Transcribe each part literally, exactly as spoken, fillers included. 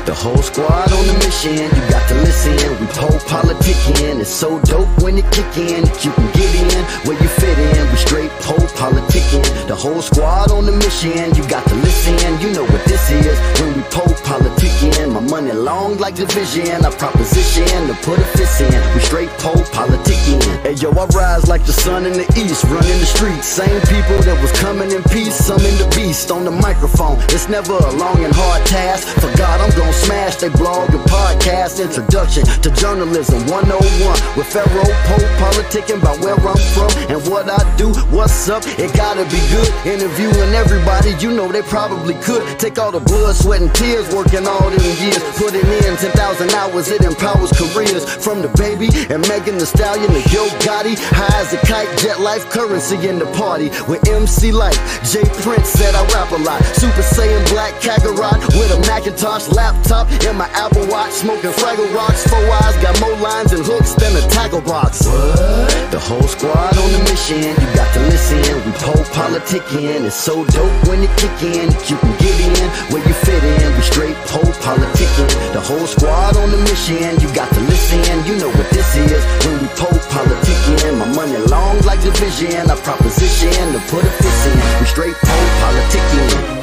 The whole squad on the mission, you got to listen. We pole politicking, it's so dope when it kick in. You can get in where you fit in. We straight pole politicking. The whole squad on the mission, you got to listen. You know what this is when we pole politicking. My money long like division, I proposition to put a fist in. We straight pole politicking. Hey yo, I rise like the sun in the east, running the streets. Same people that was coming in peace, some in the beast on the microphone. It's never a long and hard task. For God, I'm gonna smash they blog and podcast. Introduction to journalism one oh one with Pharaoh Pope politicking about where I'm from and what I do. What's up? It gotta be good. Interviewing everybody, you know they probably could. Take all the blood, sweat, and tears, working all them years, putting in ten thousand hours. It empowers careers from the baby and Megan Thee Stallion to Yo Gotti. High as a kite, jet life, currency in the party with M C Light. Jay Prince said I rap a lot. Super Saiyan Black Kakarot with a Macintosh laptop and my Apple Watch, smoking Fraggle Rocks. Four eyes, got more lines and hooks than a tackle box. What? The whole squad on the mission, you got to listen. We pole politicking, it's so dope when it kick in. You can get in where you fit in. We straight pole politicking. The whole squad on the mission, you got to listen. You know what this is when we pole politicking. My money long like division, I proposition to put a fist in. We straight pole politicking.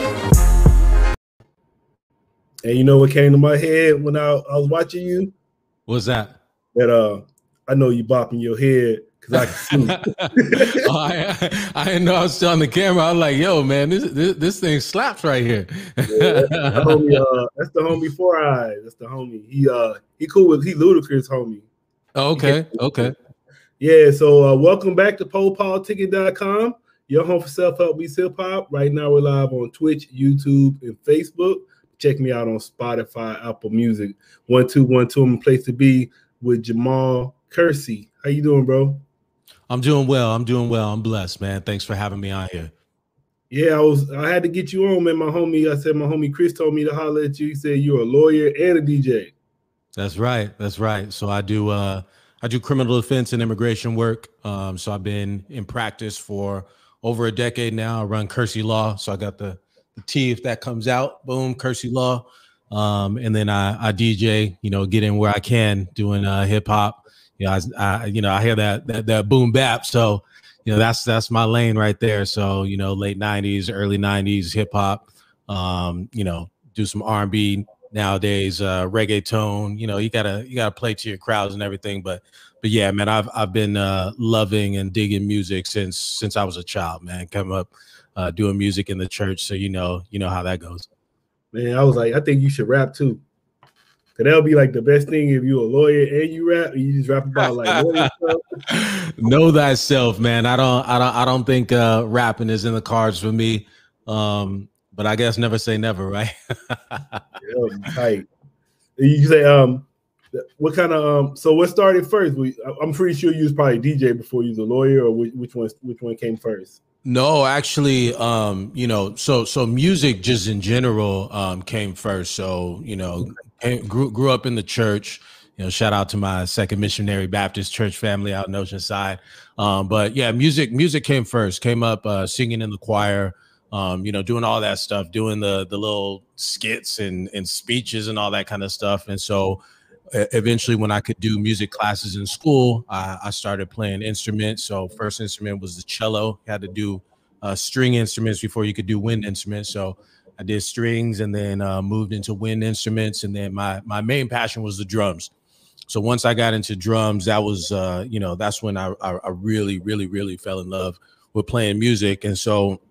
And you know what came to my head when I, I was watching you? What's that? That uh, I know you bopping your head because I can see. oh, I, I didn't know I was still on the camera. I was like, yo, man, this this, this thing slaps right here. yeah, that's, the homie, uh, that's the homie Four Eyes. That's the homie. He uh he cool with he Ludacris homie. Oh, okay, okay. Yeah, so uh, welcome back to pole politicking dot com, your home for self-help meets hip-hop. Right now we're live on Twitch, YouTube, and Facebook. Check me out on Spotify, Apple Music. One, two, one, two. I'm a place to be with Jamal Kersey. How you doing, bro? I'm doing well. I'm doing well. I'm blessed, man. Thanks for having me on here. Yeah, I was. I had to get you on, man. My homie, I said my homie Chris told me to holler at you. He said you're a lawyer and a D J. That's right. That's right. So I do. Uh, I do criminal defense and immigration work. Um, so I've been in practice for over a decade now. I run Kersey Law. So I got the the T if that comes out. Boom, Kersey Law. Um, and then I, I D J. You know, get in where I can, doing uh, hip hop. You know, I, I you know I hear that that that boom bap. So you know that's that's my lane right there. So you know, late nineties, early nineties hip hop. Um, you know, do some R and B nowadays, uh, reggaeton. You know, you gotta you gotta play to your crowds and everything. But but yeah, man, I've I've been uh, loving and digging music since since I was a child. Man, come up uh, doing music in the church. So you know you know how that goes. Man, I was like, I think you should rap too. Cause that'll be like the best thing if you're a lawyer and you rap. And you just rap about like lawyer stuff. Know thyself, man. I don't, I don't, I don't think uh, rapping is in the cards for me. Um, but I guess never say never, right? Yeah, tight. You say, um, what kind of um? So what started first? We, I'm pretty sure you was probably D J before you was a lawyer, or which, which one? Which one came first? No, actually, um, you know, so so music just in general um, came first. So you know, came, grew grew up in the church. You know, shout out to my Second Missionary Baptist Church family out in Oceanside. Um, but yeah, music music came first. Came up uh, singing in the choir. Um, you know, doing all that stuff, doing the the little skits and and speeches and all that kind of stuff. And so eventually, when I could do music classes in school, I, I started playing instruments. So first instrument was the cello. You had to do uh, string instruments before you could do wind instruments. So I did strings and then uh, moved into wind instruments. And then my my main passion was the drums. So once I got into drums, that was, uh, you know, that's when I, I, I really, really, really fell in love with playing music. And so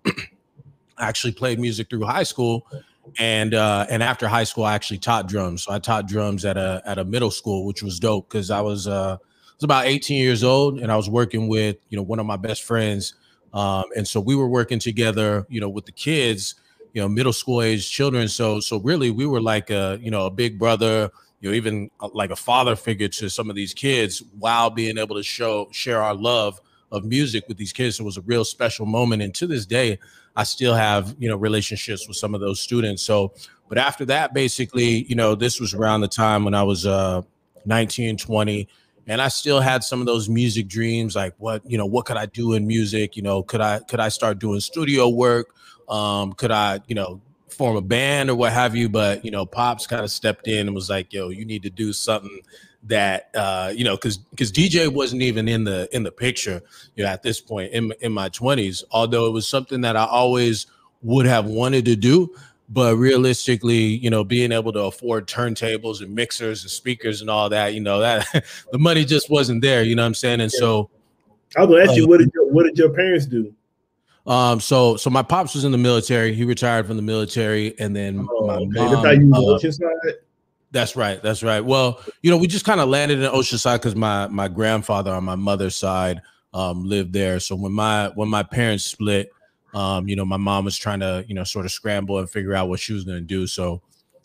I actually played music through high school. And uh, and after high school, I actually taught drums. So I taught drums at a at a middle school, which was dope because I was uh, I was about eighteen years old, and I was working with you know one of my best friends, um, and so we were working together, you know, with the kids, you know, middle school age children. So so really, we were like a you know a big brother, you know, even like a father figure to some of these kids, while being able to show share our love of music with these kids. It was a real special moment, and to this day, I still have, you know, relationships with some of those students. So, but after that, basically, you know, this was around the time when I was uh, nineteen, twenty, and I still had some of those music dreams, like what, you know, what could I do in music? You know, could I, could I start doing studio work? Um, could I, you know, form a band or what have you, but you know, Pops kind of stepped in and was like, yo, you need to do something that uh you know, because because D J wasn't even in the in the picture, you know, at this point in, in my twenties, although it was something that I always would have wanted to do. But realistically, you know, being able to afford turntables and mixers and speakers and all that, you know, that the money just wasn't there, you know what I'm saying? And yeah. so I was gonna ask uh, you, what did your, what did your parents do? Um, so so my pops was in the military. He retired from the military, and then oh, my okay. mom. That's how you uh, Oceanside? That's right. That's right. Well, you know, we just kind of landed in Oceanside because my my grandfather on my mother's side um, lived there. So when my when my parents split, um, you know, my mom was trying to, you know, sort of scramble and figure out what she was going to do. So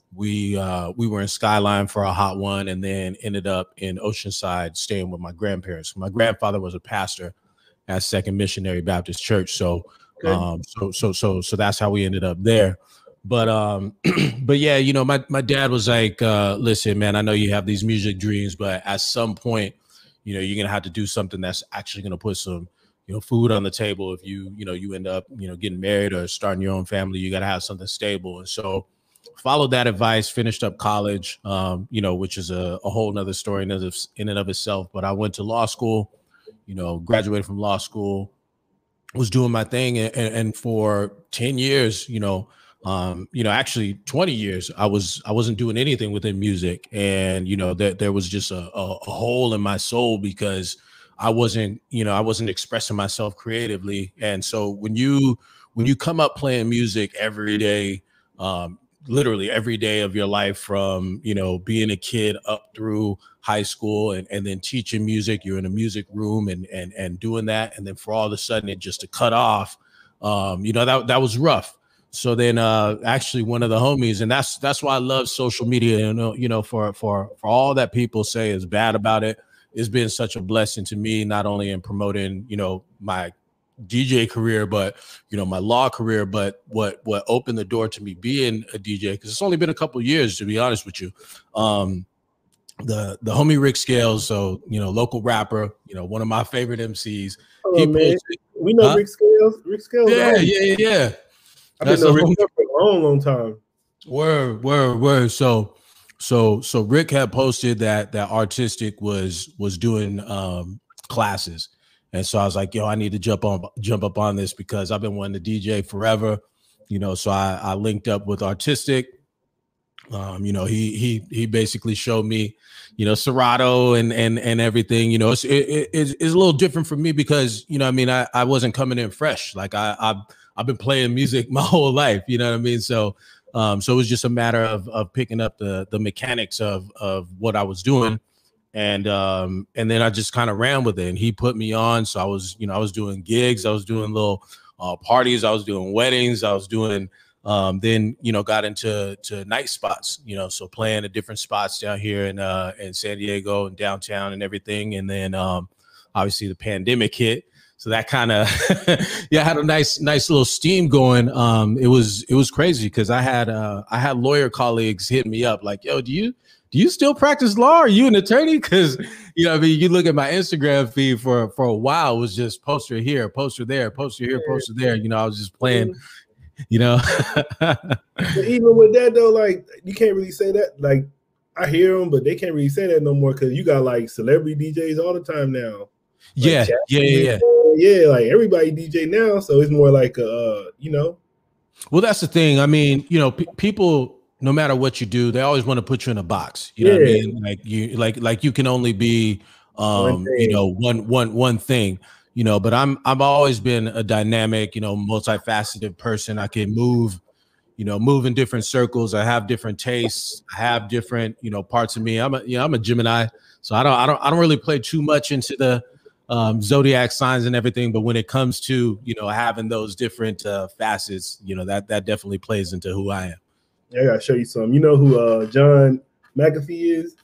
we uh, we were in Skyline for a hot one, and then ended up in Oceanside staying with my grandparents. My grandfather was a pastor at Second Missionary Baptist Church. So, okay. um, so, so, so, so that's how we ended up there. But, um, but yeah, you know, my, my dad was like, uh, listen, man, I know you have these music dreams, but at some point, you know, you're going to have to do something that's actually going to put some, you know, food on the table. If you, you know, you end up, you know, getting married or starting your own family, you got to have something stable. And so followed that advice, finished up college, um, you know, which is a, a whole nother story in, of, in and of itself. But I went to law school, you know, graduated from law school, was doing my thing. And, and for ten years, you know, um, you know, actually twenty years, I was, I wasn't doing anything within music. And, you know, that there was just a, a, a hole in my soul because I wasn't, you know, I wasn't expressing myself creatively. And so when you, when you come up playing music every day, um, literally every day of your life, from, you know, being a kid up through high school, and, and then teaching music, you're in a music room and, and, and doing that. And then for all of a sudden it just to cut off, um, you know, that, that was rough. So then, uh, actually one of the homies, and that's, that's why I love social media, you know, you know, for, for, for all that people say is bad about it, it's been such a blessing to me, not only in promoting, you know, my D J career, but, you know, my law career, but what, what opened the door to me being a D J, because it's only been a couple of years, to be honest with you. Um, the, the homie Rick Scales, so, you know, local rapper, you know, one of my favorite M Cs. Hello, he man. Posted, we know huh? Rick Scales. Rick Scales. Yeah, yeah, yeah, yeah. I've been knowing Rick Scales for a long, long time. Word, word, word. So, so, so Rick had posted that that Artistic was was doing um, classes. And so I was like, yo, I need to jump on, jump up on this because I've been wanting to D J forever, you know. So I, I linked up with Artistic. Um, you know, he he he basically showed me, you know, Serato and and and everything. You know, it's it, it, it's, it's a little different for me because, you know, I mean, I I wasn't coming in fresh. Like I I've I've been playing music my whole life. You know what I mean? So um, so it was just a matter of of picking up the the mechanics of of what I was doing. And um, and then I just kind of ran with it, and he put me on. So I was, you know, I was doing gigs, I was doing little uh, parties, I was doing weddings, I was doing. Um, then, you know, got into to night spots, you know, so playing at different spots down here in uh, in San Diego and downtown and everything. And then um, obviously the pandemic hit, so that kind of yeah had a nice nice little steam going. Um, it was it was crazy because I had uh, I had lawyer colleagues hitting me up like, yo, do you? Do you still practice law? Are you an attorney? Because, you know, I mean, you look at my Instagram feed for, for a while, it was just poster here, poster there, poster here, poster there. You know, I was just playing, you know. But even with that, though, like, you can't really say that. Like, I hear them, but they can't really say that no more because you got, like, celebrity D Js all the time now. Like, yeah, yeah, yeah, yeah. Yeah, like, everybody D J now, so it's more like, uh, you know. Well, that's the thing. I mean, you know, p- people... no matter what you do, they always want to put you in a box. You know yeah. what I mean? Like you, like, like you can only be, um, you know, one, one, one thing, you know, but I'm, I've always been a dynamic, you know, multifaceted person. I can move, you know, move in different circles. I have different tastes. I have different, you know, parts of me. I'm a, you know, I'm a Gemini. So I don't, I don't, I don't really play too much into the, um, zodiac signs and everything. But when it comes to, you know, having those different, uh, facets, you know, that, that definitely plays into who I am. I gotta show you some. You know who uh, John McAfee is?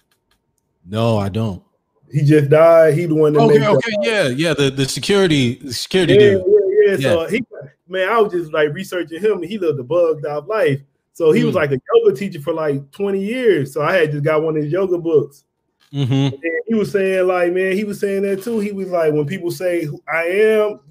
No, I don't. He just died. He the one that okay, made okay, the, yeah, yeah. The the security, the security yeah, dude. Yeah, yeah. yeah. So he, man, I was just like researching him, and he lived a bugged out life. So he mm. was like a yoga teacher for like twenty years. So I had just got one of his yoga books. Mm-hmm. And he was saying, like, man, he was saying that too. He was like, when people say who I am, you,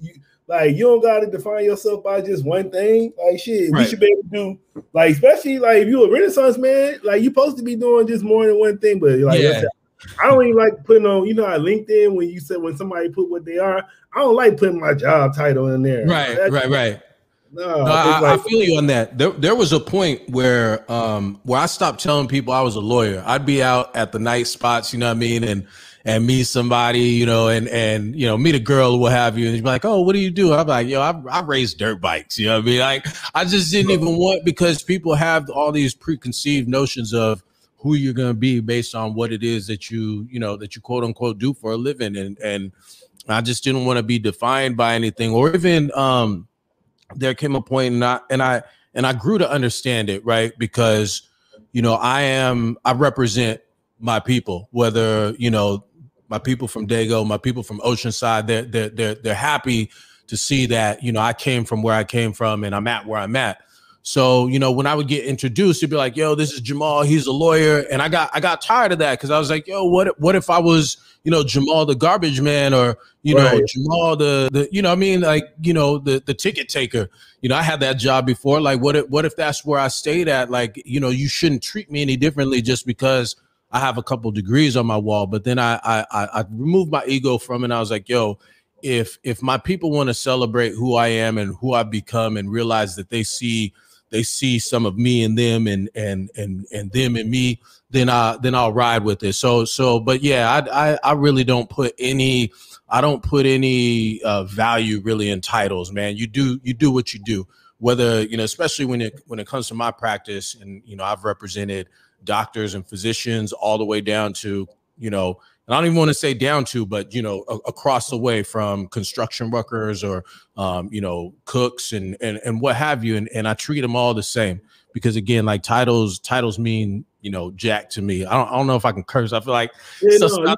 Like, you don't gotta define yourself by just one thing. Like, shit, Right. we should be able to do, like, especially like if you're a Renaissance man, like you're supposed to be doing just more than one thing. But like, Yeah. I don't even like putting on, you know, how LinkedIn when you said when somebody put what they are, I don't like putting my job title in there. Right, That's, right, right. No, No, I, like, I feel you on that. There, there was a point where, um, where I stopped telling people I was a lawyer. I'd be out at the night spots, you know what I mean, and and meet somebody, you know, and and you know, meet a girl or what have you, and you'd be like, "Oh, what do you do?" I'm like, "Yo, I, I race dirt bikes." You know what I mean? Like, I just didn't even want, because people have all these preconceived notions of who you're gonna be based on what it is that you, you know, that you quote unquote do for a living, and and I just didn't want to be defined by anything, or even um. there came a point, and I and I and I grew to understand it, right? Because, you know, I am I represent my people, whether, you know, my people from Dago, my people from Oceanside, they're they're they're they're happy to see that, you know, I came from where I came from and I'm at where I'm at. So, you know, when I would get introduced, it'd be like, yo, this is Jamal, he's a lawyer. And I got I got tired of that, because I was like, yo, what what if I was, you know, Jamal the garbage man, or, you know, right. Jamal the the you know what I mean, like, you know, the the ticket taker. You know, I had that job before. Like, what if what if that's where I stayed at? Like, you know, you shouldn't treat me any differently just because I have a couple degrees on my wall. But then I I I removed my ego from it. And I was like, yo, if if my people want to celebrate who I am and who I've become, and realize that they see they see some of me in them, and and and and them in me, then I then I'll ride with it. So so, but yeah, I I, I really don't put any I don't put any uh, value really in titles, man. You do you do what you do, whether, you know, especially when it when it comes to my practice, and, you know, I've represented doctors and physicians all the way down to, you know, and I don't even want to say down to, but, you know, a, across the way, from construction workers, or, um, you know, cooks and, and, and what have you. And, and I treat them all the same, because, again, like, titles, titles mean, you know, jack to me. I don't, I don't know if I can curse. I feel like, yeah, so no,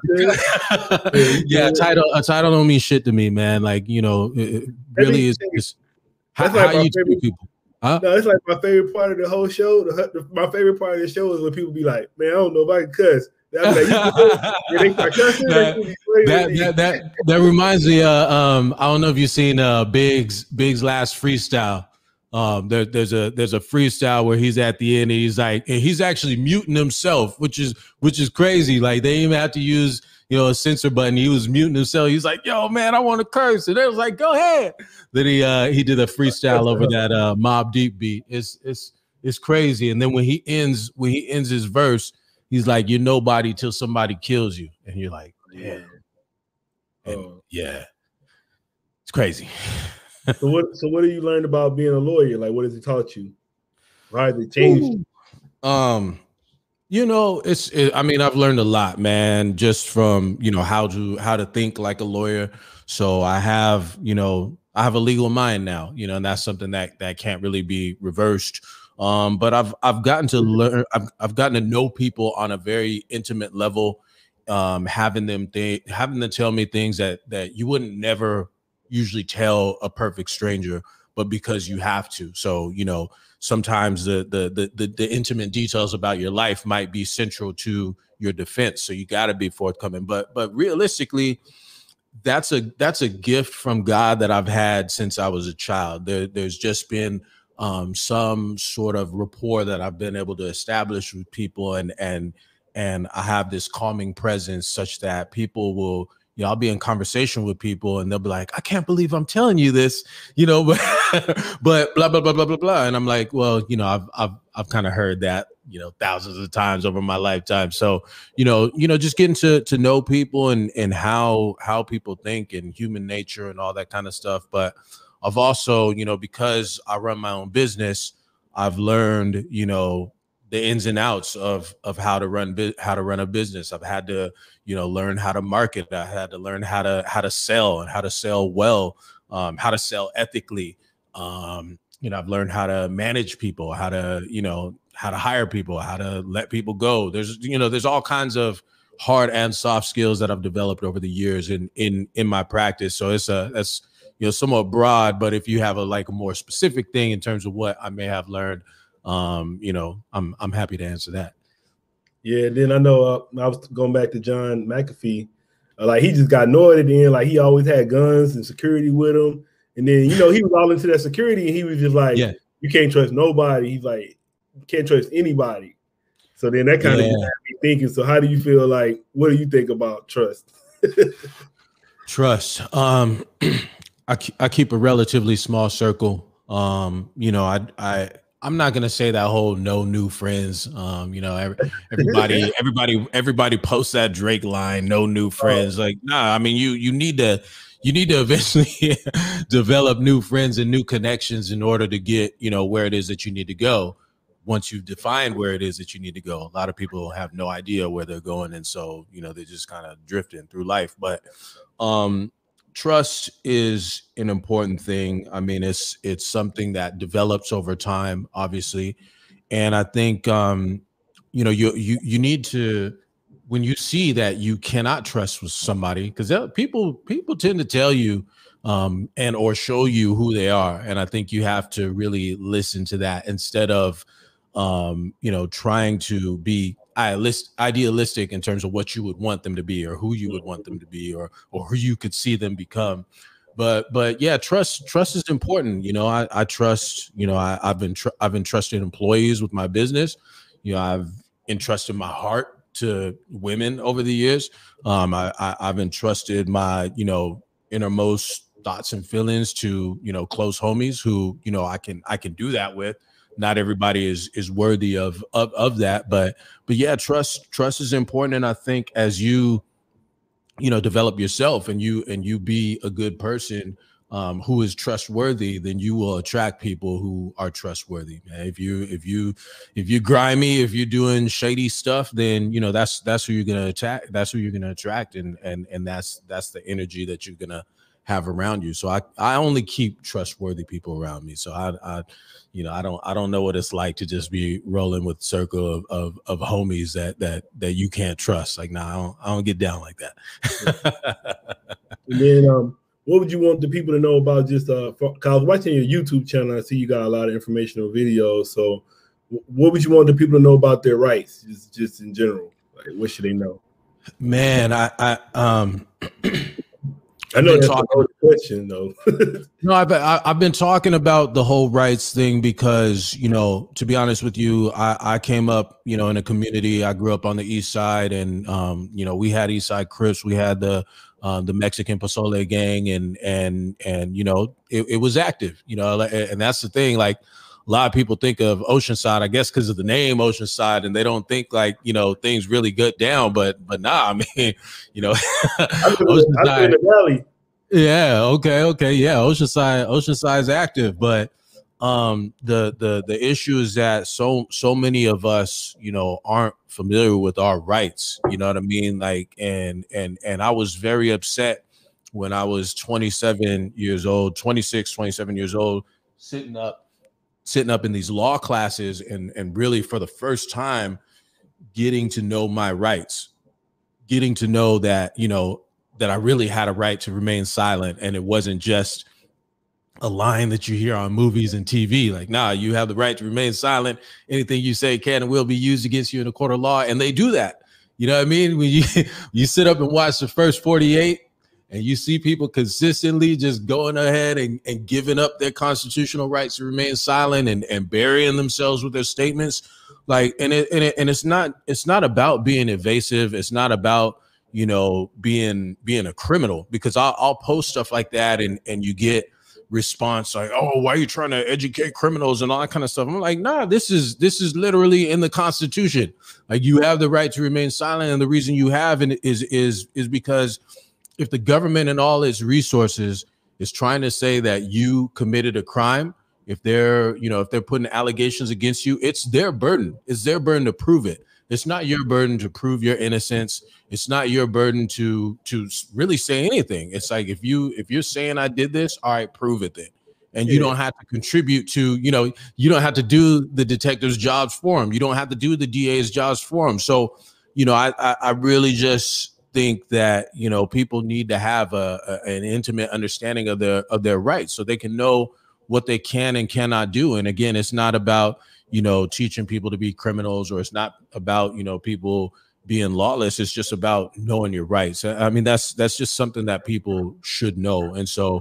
yeah, yeah, a title, a title don't mean shit to me, man. Like, you know, it, it really is just how, like how you favorite, treat people. Huh? No, it's like my favorite part of the whole show. The, the, my favorite part of the show is when people be like, man, I don't know if I can cuss. Like, that, that, that, that reminds me, uh, um, I don't know if you've seen uh, Biggs Biggs' last freestyle. Um, there, there's a there's a freestyle where he's at the end, and he's like, and he's actually muting himself, which is which is crazy. Like, they even have to use, you know, a censor button. He was muting himself. He's like, yo, man, I want to curse, and they was like, go ahead. Then he uh, he did a freestyle over that uh, Mobb Deep beat. It's it's it's crazy. And then when he ends when he ends his verse, he's like, you're nobody till somebody kills you. And you're like, damn. And uh, yeah, it's crazy. so what so what have you learned about being a lawyer? Like, what has it taught you? Why has it changed? Um, you know, it's it, I mean, I've learned a lot, man, just from, you know, how to how to think like a lawyer. So I have, you know, I have a legal mind now, you know, and that's something that that can't really be reversed. Um, but I've I've gotten to learn, I've I've gotten to know people on a very intimate level, um, having them think, having them tell me things that that you wouldn't never usually tell a perfect stranger, but because you have to. So, you know, sometimes the the the the, the intimate details about your life might be central to your defense. So you got to be forthcoming. But but realistically, that's a that's a gift from God that I've had since I was a child. There, there's just been um, some sort of rapport that I've been able to establish with people, and and and I have this calming presence such that people will, you know, I'll be in conversation with people and they'll be like, I can't believe I'm telling you this, you know, but but blah blah blah blah blah blah, and I'm like, well, you know, I've I've I've kind of heard that, you know, thousands of times over my lifetime. So, you know, you know, just getting to to know people and and how how people think and human nature and all that kind of stuff. But I've also, you know, because I run my own business, I've learned, you know, the ins and outs of of how to run how to run a business. I've had to, you know, learn how to market. I had to learn how to how to sell and how to sell well, um, how to sell ethically. Um, you know, I've learned how to manage people, how to, you know, how to hire people, how to let people go. There's, you know, there's all kinds of hard and soft skills that I've developed over the years in in in my practice. So it's a that's, you know, somewhat broad, but if you have a like a more specific thing in terms of what I may have learned, um, you know, I'm I'm happy to answer that. Yeah, then I know uh, I was going back to John McAfee, uh, like he just got annoyed at the end, like he always had guns and security with him, And then, you know, he was all into that security, and he was just like, yeah. you can't trust nobody. He's like, you can't trust anybody. So then that kind of yeah. got me thinking. So how do you feel like, what do you think about trust? Trust. Um, I, I keep a relatively small circle. Um, you know, I, I, I'm not gonna say that whole no new friends. Um, you know, every, everybody, everybody, everybody posts that Drake line, no new friends. Like, nah, I mean, you, you need to, you need to eventually develop new friends and new connections in order to get, you know, where it is that you need to go. Once you've defined where it is that you need to go, a lot of people have no idea where they're going. And so, you know, they're just kind of drifting through life. But um, trust is an important thing. I mean, it's it's something that develops over time, obviously. And I think, um, you know, you, you, you need to, when you see that you cannot trust with somebody, because people, people tend to tell you um, and or show you who they are. And I think you have to really listen to that instead of, um, you know, trying to be idealistic in terms of what you would want them to be or who you would want them to be or or who you could see them become. But but yeah, trust trust is important. You know, I, I trust, you know, I, I've been tr I've entrusted employees with my business. You know, I've entrusted my heart to women over the years. Um, I, I I've entrusted my, you know, innermost thoughts and feelings to, you know, close homies who, you know, I can I can do that with. Not everybody is is worthy of, of of that, but but yeah, trust trust is important. And I think as you you know develop yourself and you and you be a good person um, who is trustworthy, then you will attract people who are trustworthy. Man. If you if you if you grimy, if you're doing shady stuff, then you know that's that's who you're gonna attack. That's who you're gonna attract, and and and that's that's the energy that you're gonna have around you. So I I only keep trustworthy people around me. So I I. You know, I don't I don't know what it's like to just be rolling with a circle of, of, of homies that that that you can't trust. Like, nah, I don't I don't get down like that. And then um, what would you want the people to know about just uh cause I was watching your YouTube channel, I see you got a lot of informational videos. So what would you want the people to know about their rights, just just in general? Like, what should they know? Man, I I um I know that's talking, a question though. No, I've I've been talking about the whole rights thing because, you know, to be honest with you, I, I came up, you know, in a community. I grew up on the East Side, and um, you know, we had East Side Crips, we had the um, the Mexican Pozole gang, and and and you know, it, it was active, you know, and that's the thing. Like, a lot of people think of Oceanside, I guess, because of the name Oceanside, and they don't think like, you know, things really good down. But but nah, I mean, you know, I live in the valley. Yeah. Okay. Okay. Yeah. Oceanside. Oceanside is active, but um, the the the issue is that so so many of us, you know, aren't familiar with our rights. You know what I mean? Like, and and and I was very upset when I was twenty-seven years old, twenty-six, twenty-seven years old, sitting up. sitting up in these law classes and, and really for the first time getting to know my rights, getting to know that, you know, that I really had a right to remain silent. And it wasn't just a line that you hear on movies and T V. Like, nah, you have the right to remain silent. Anything you say can and will be used against you in a court of law. And they do that. You know what I mean? When you, you sit up and watch the first forty-eight, and you see people consistently just going ahead and, and giving up their constitutional rights to remain silent and, and burying themselves with their statements. Like, and it, and it, and it's not, it's not about being evasive. It's not about, you know, being, being a criminal, because I'll, I'll post stuff like that. And, and you get response like, oh, why are you trying to educate criminals and all that kind of stuff? I'm like, nah, this is, this is literally in the Constitution. Like, you have the right to remain silent. And the reason you have it is, is, is because if the government and all its resources is trying to say that you committed a crime, if they're, you know, if they're putting allegations against you, it's their burden. It's their burden to prove it. It's not your burden to prove your innocence. It's not your burden to to really say anything. It's like, if you if you're saying I did this, all right, prove it then. And you don't have to contribute to, you know, you don't have to do the detective's jobs for them. You don't have to do the D A's jobs for them. So, you know, I I, I really just think that, you know, people need to have a, a an intimate understanding of their of their rights so they can know what they can and cannot do. And again, it's not about, you know, teaching people to be criminals, or it's not about, you know, people being lawless. It's just about knowing your rights. I mean, that's that's just something that people should know. And so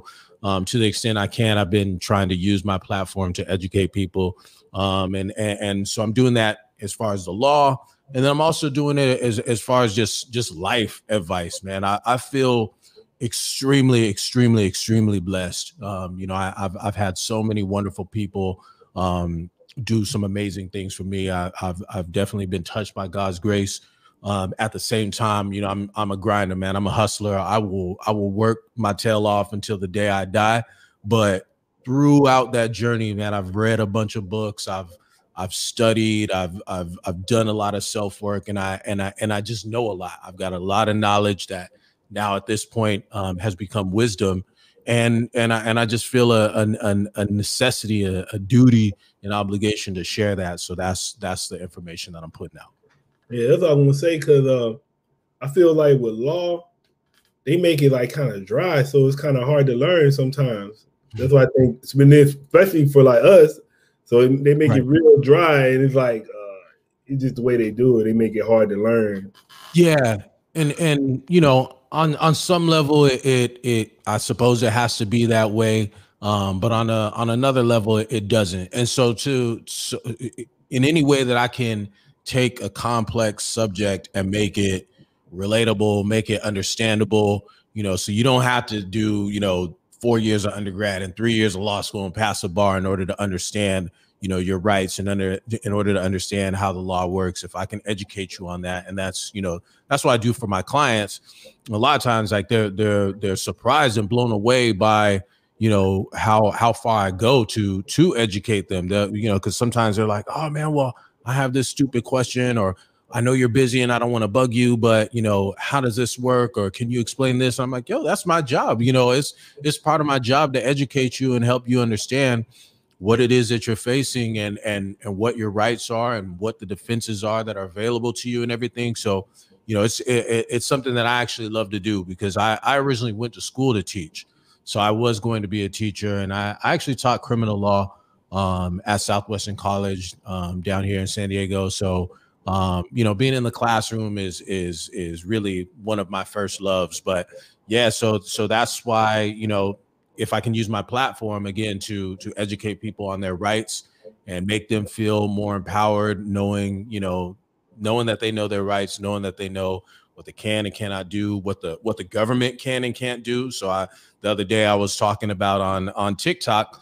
um, to the extent I can, I've been trying to use my platform to educate people. Um, and, and, and so I'm doing that as far as the law. And then I'm also doing it as, as far as just, just life advice, man. I, I feel extremely, extremely, extremely blessed. Um, you know, I, I've, I've had so many wonderful people um, do some amazing things for me. I, I've, I've definitely been touched by God's grace. Um, at the same time, you know, I'm, I'm a grinder, man. I'm a hustler. I will, I will work my tail off until the day I die. But throughout that journey, man, I've read a bunch of books. I've, I've studied, I've, I've, I've done a lot of self-work, and I, and I, and I just know a lot. I've got a lot of knowledge that now at this point um, has become wisdom. And, and I, and I just feel a, a, a necessity, a, a duty, an obligation to share that. So that's, that's the information that I'm putting out. Yeah, that's all I'm gonna say, because uh, I feel like with law, they make it like kind of dry, so it's kind of hard to learn sometimes. That's why I think it's been this, especially for like us. So they make right. it real dry, and it's like uh, it's just the way they do it. They make it hard to learn. Yeah, and and you know, on on some level, it it, it I suppose it has to be that way. Um, but on a on another level, it, it doesn't. And so to so in any way that I can take a complex subject and make it relatable, make it understandable, you know, so you don't have to do, you know, four years of undergrad and three years of law school and pass a bar in order to understand, you know, your rights and under in order to understand how the law works. If I can educate you on that, and that's, you know, that's what I do for my clients. A lot of times, like they're they're they're surprised and blown away by, you know, how how far I go to to educate them. The, you know, because sometimes they're like, oh man, well, I have this stupid question, or I know you're busy and I don't want to bug you, but, you know, how does this work? Or can you explain this? I'm like, yo, that's my job. You know, it's, it's part of my job to educate you and help you understand what it is that you're facing, and, and, and what your rights are and what the defenses are that are available to you and everything. So, you know, it's, it, it's something that I actually love to do, because I, I originally went to school to teach. So I was going to be a teacher, and I, I actually taught criminal law um, at Southwestern College um, down here in San Diego. So, um, you know, being in the classroom is, is, is really one of my first loves. But yeah, so, so that's why, you know, if I can use my platform again to, to educate people on their rights and make them feel more empowered, knowing, you know, knowing that they know their rights, knowing that they know what they can and cannot do, what the, what the government can and can't do. So I, the other day I was talking about on, on TikTok,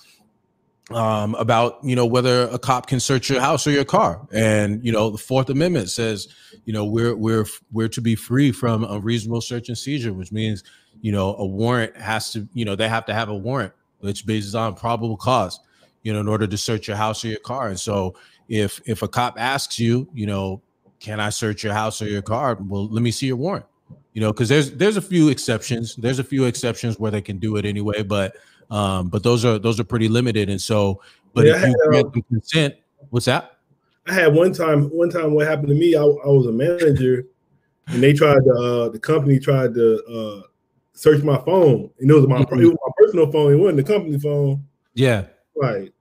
um, about, you know, whether a cop can search your house or your car. And, you know, the Fourth Amendment says, you know, we're, we're, we're to be free from a reasonable search and seizure, which means, you know, a warrant has to, you know, they have to have a warrant, which bases on probable cause, you know, in order to search your house or your car. And so if, if a cop asks you, you know, can I search your house or your car? Well, let me see your warrant, you know, because there's, there's a few exceptions. There's a few exceptions where they can do it anyway, but Um, but those are those are pretty limited. And so, but yeah, if you had, grant um, them consent, what's that? I had one time, one time what happened to me, I, I was a manager, and they tried to, uh, the company tried to uh, search my phone. And it was my, mm-hmm. it was my personal phone. It wasn't the company phone. Yeah. Right.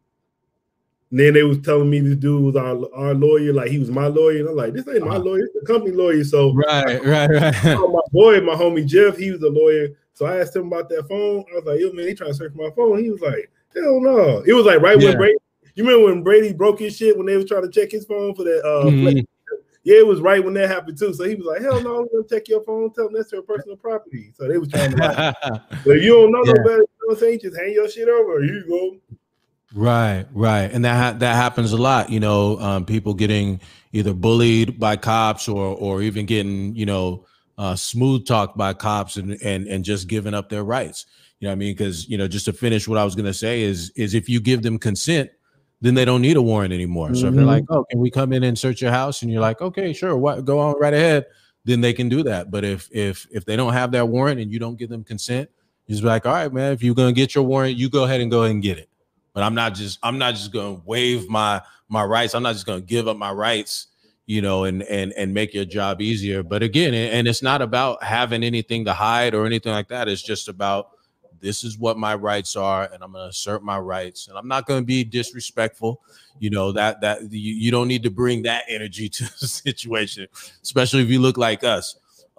And then they was telling me this dude was our, our lawyer, like he was my lawyer. And I'm like, this ain't my uh-huh. lawyer, it's the company lawyer. So right, right, right. My boy, my homie Jeff, he was a lawyer. So I asked him about that phone. I was like, yo, man, they trying to search my phone. He was like, hell no. It was like right yeah. when Brady, you remember when Brady broke his shit when they was trying to check his phone for that? Uh, mm-hmm. Yeah, it was right when that happened too. So he was like, hell no, I'm going to check your phone. Tell them that's your personal property. So they was trying to like, but if you don't know yeah. no better, you know what I'm saying? Just hang your shit over. Here you go. Right, right. And that ha- that happens a lot, you know, um, people getting either bullied by cops or or even getting, you know, Uh, smooth talk by cops and, and, and just giving up their rights. You know what I mean? Because, you know, just to finish what I was going to say is, is if you give them consent, then they don't need a warrant anymore. Mm-hmm. So if they're like, oh, can we come in and search your house? And you're like, okay, sure. What, go on right ahead. Then they can do that. But if, if, if they don't have that warrant and you don't give them consent, you just be like, all right, man, if you're going to get your warrant, you go ahead and go ahead and get it. But I'm not just, I'm not just going to waive my, my rights. I'm not just going to give up my rights, you know, and, and, and make your job easier. But again, and it's not about having anything to hide or anything like that. It's just about, this is what my rights are, and I'm going to assert my rights, and I'm not going to be disrespectful. You know, that, that you, you don't need to bring that energy to the situation, especially if you look like us.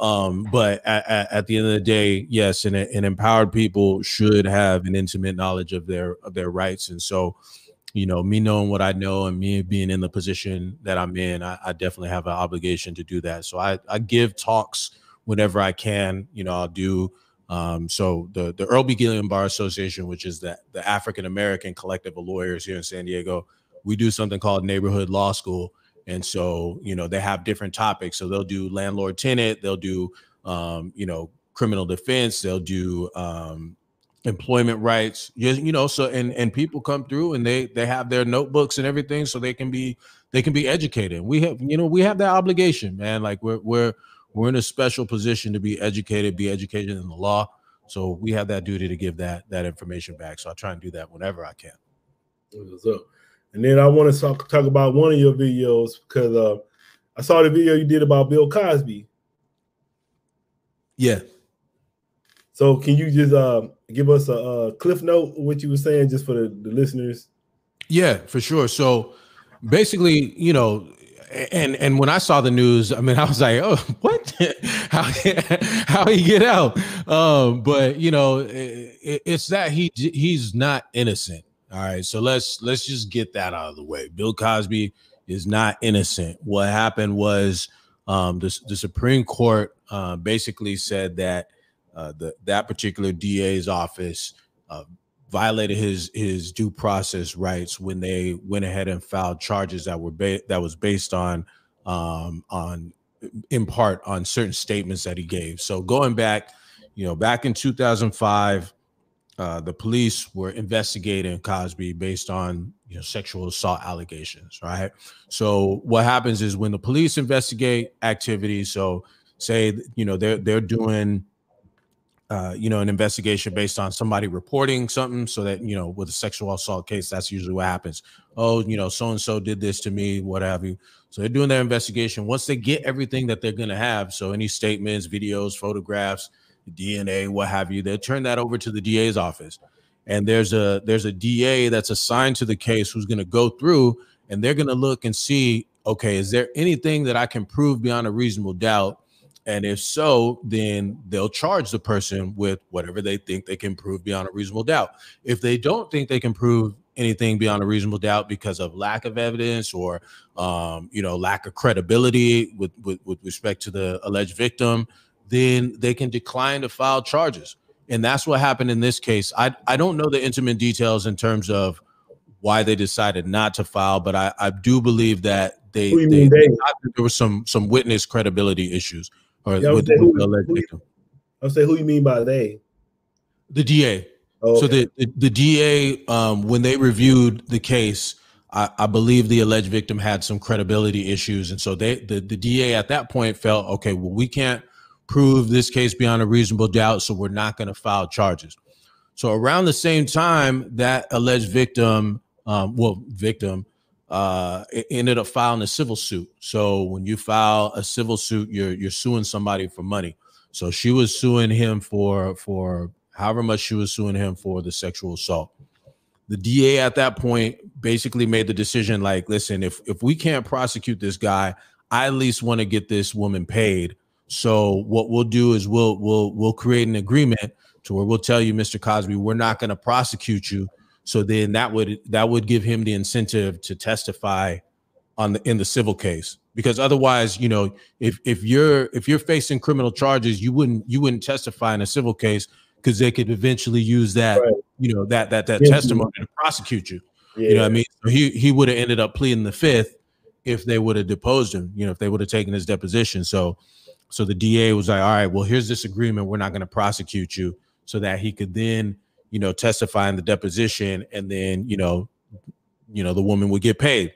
um, but at, at, at the end of the day, yes, and, and empowered people should have an intimate knowledge of their of their rights. And so, you know, me knowing what I know and me being in the position that I'm in, I, I definitely have an obligation to do that. So I, I give talks whenever I can. You know, I'll do. Um, so the the Earl B. Gilliam Bar Association, which is the the African American collective of lawyers here in San Diego, we do something called Neighborhood Law School. And so, you know, they have different topics. So they'll do landlord tenant, they'll do, um, you know, criminal defense, they'll do um, employment rights, you, you know, so and and people come through and they they have their notebooks and everything so they can be they can be educated. We have, you know, we have that obligation, man. Like we're we're we're in a special position to be educated, be educated in the law. So we have that duty to give that that information back. So I try and do that whenever I can. What's up? And then I want to talk, talk about one of your videos because uh, I saw the video you did about Bill Cosby. Yeah. So can you just uh, give us a, a cliff note of what you were saying just for the, the listeners? Yeah, for sure. So basically, you know, and and when I saw the news, I mean, I was like, oh, what? how how he get out? Um, but you know, it, it's that he he's not innocent. All right, so let's let's just get that out of the way. Bill Cosby is not innocent. What happened was um, the the Supreme Court uh, basically said that uh, the that particular D A's office uh, violated his his due process rights when they went ahead and filed charges that were ba- that was based on um, on in part on certain statements that he gave. So going back, you know, back in two thousand five. Uh, the police were investigating Cosby based on, you know, sexual assault allegations, right? So what happens is when the police investigate activities, so say, you know, they're they're doing, uh, you know, an investigation based on somebody reporting something, so that, you know, with a sexual assault case, that's usually what happens. Oh, you know, so and so did this to me, what have you. So they're doing their investigation. Once they get everything that they're going to have, so any statements, videos, photographs, D N A, what have you, they'll turn that over to the D A's office. And there's a there's a D A that's assigned to the case who's going to go through and they're going to look and see, okay, is there anything that I can prove beyond a reasonable doubt? And if so, then they'll charge the person with whatever they think they can prove beyond a reasonable doubt. If they don't think they can prove anything beyond a reasonable doubt because of lack of evidence or, um, you know, lack of credibility with, with, with respect to the alleged victim, then they can decline to file charges. And that's what happened in this case. I, I don't know the intimate details in terms of why they decided not to file, but I, I do believe that they, they, they, they there was some some witness credibility issues or yeah, with, who, with the alleged who, victim. I'll say who you mean by they? The D A. Oh, okay. So the, the, the D A, um, when they reviewed the case, I, I believe the alleged victim had some credibility issues. And so they the, the D A at that point felt, okay, well, we can't prove this case beyond a reasonable doubt, so we're not going to file charges. So around the same time, that alleged victim, um, well, victim, uh, ended up filing a civil suit. So when you file a civil suit, you're you're suing somebody for money. So she was suing him for for however much she was suing him for the sexual assault. The D A at that point basically made the decision, like, listen, if if we can't prosecute this guy, I at least want to get this woman paid. So what we'll do is we'll we'll we'll create an agreement to where we'll tell you, Mister Cosby, we're not going to prosecute you. So then that would that would give him the incentive to testify on the in the civil case, because otherwise, you know, if if you're if you're facing criminal charges, you wouldn't you wouldn't testify in a civil case because they could eventually use that, right. you know, that that that yeah. testimony to prosecute you. Yeah. You know what I mean? So he he would have ended up pleading the fifth if they would have deposed him. You know, if they would have taken his deposition. So. So the D A was like, all right, well, here's this agreement. We're not going to prosecute you, so that he could then, you know, testify in the deposition, and then, you know, you know, the woman would get paid.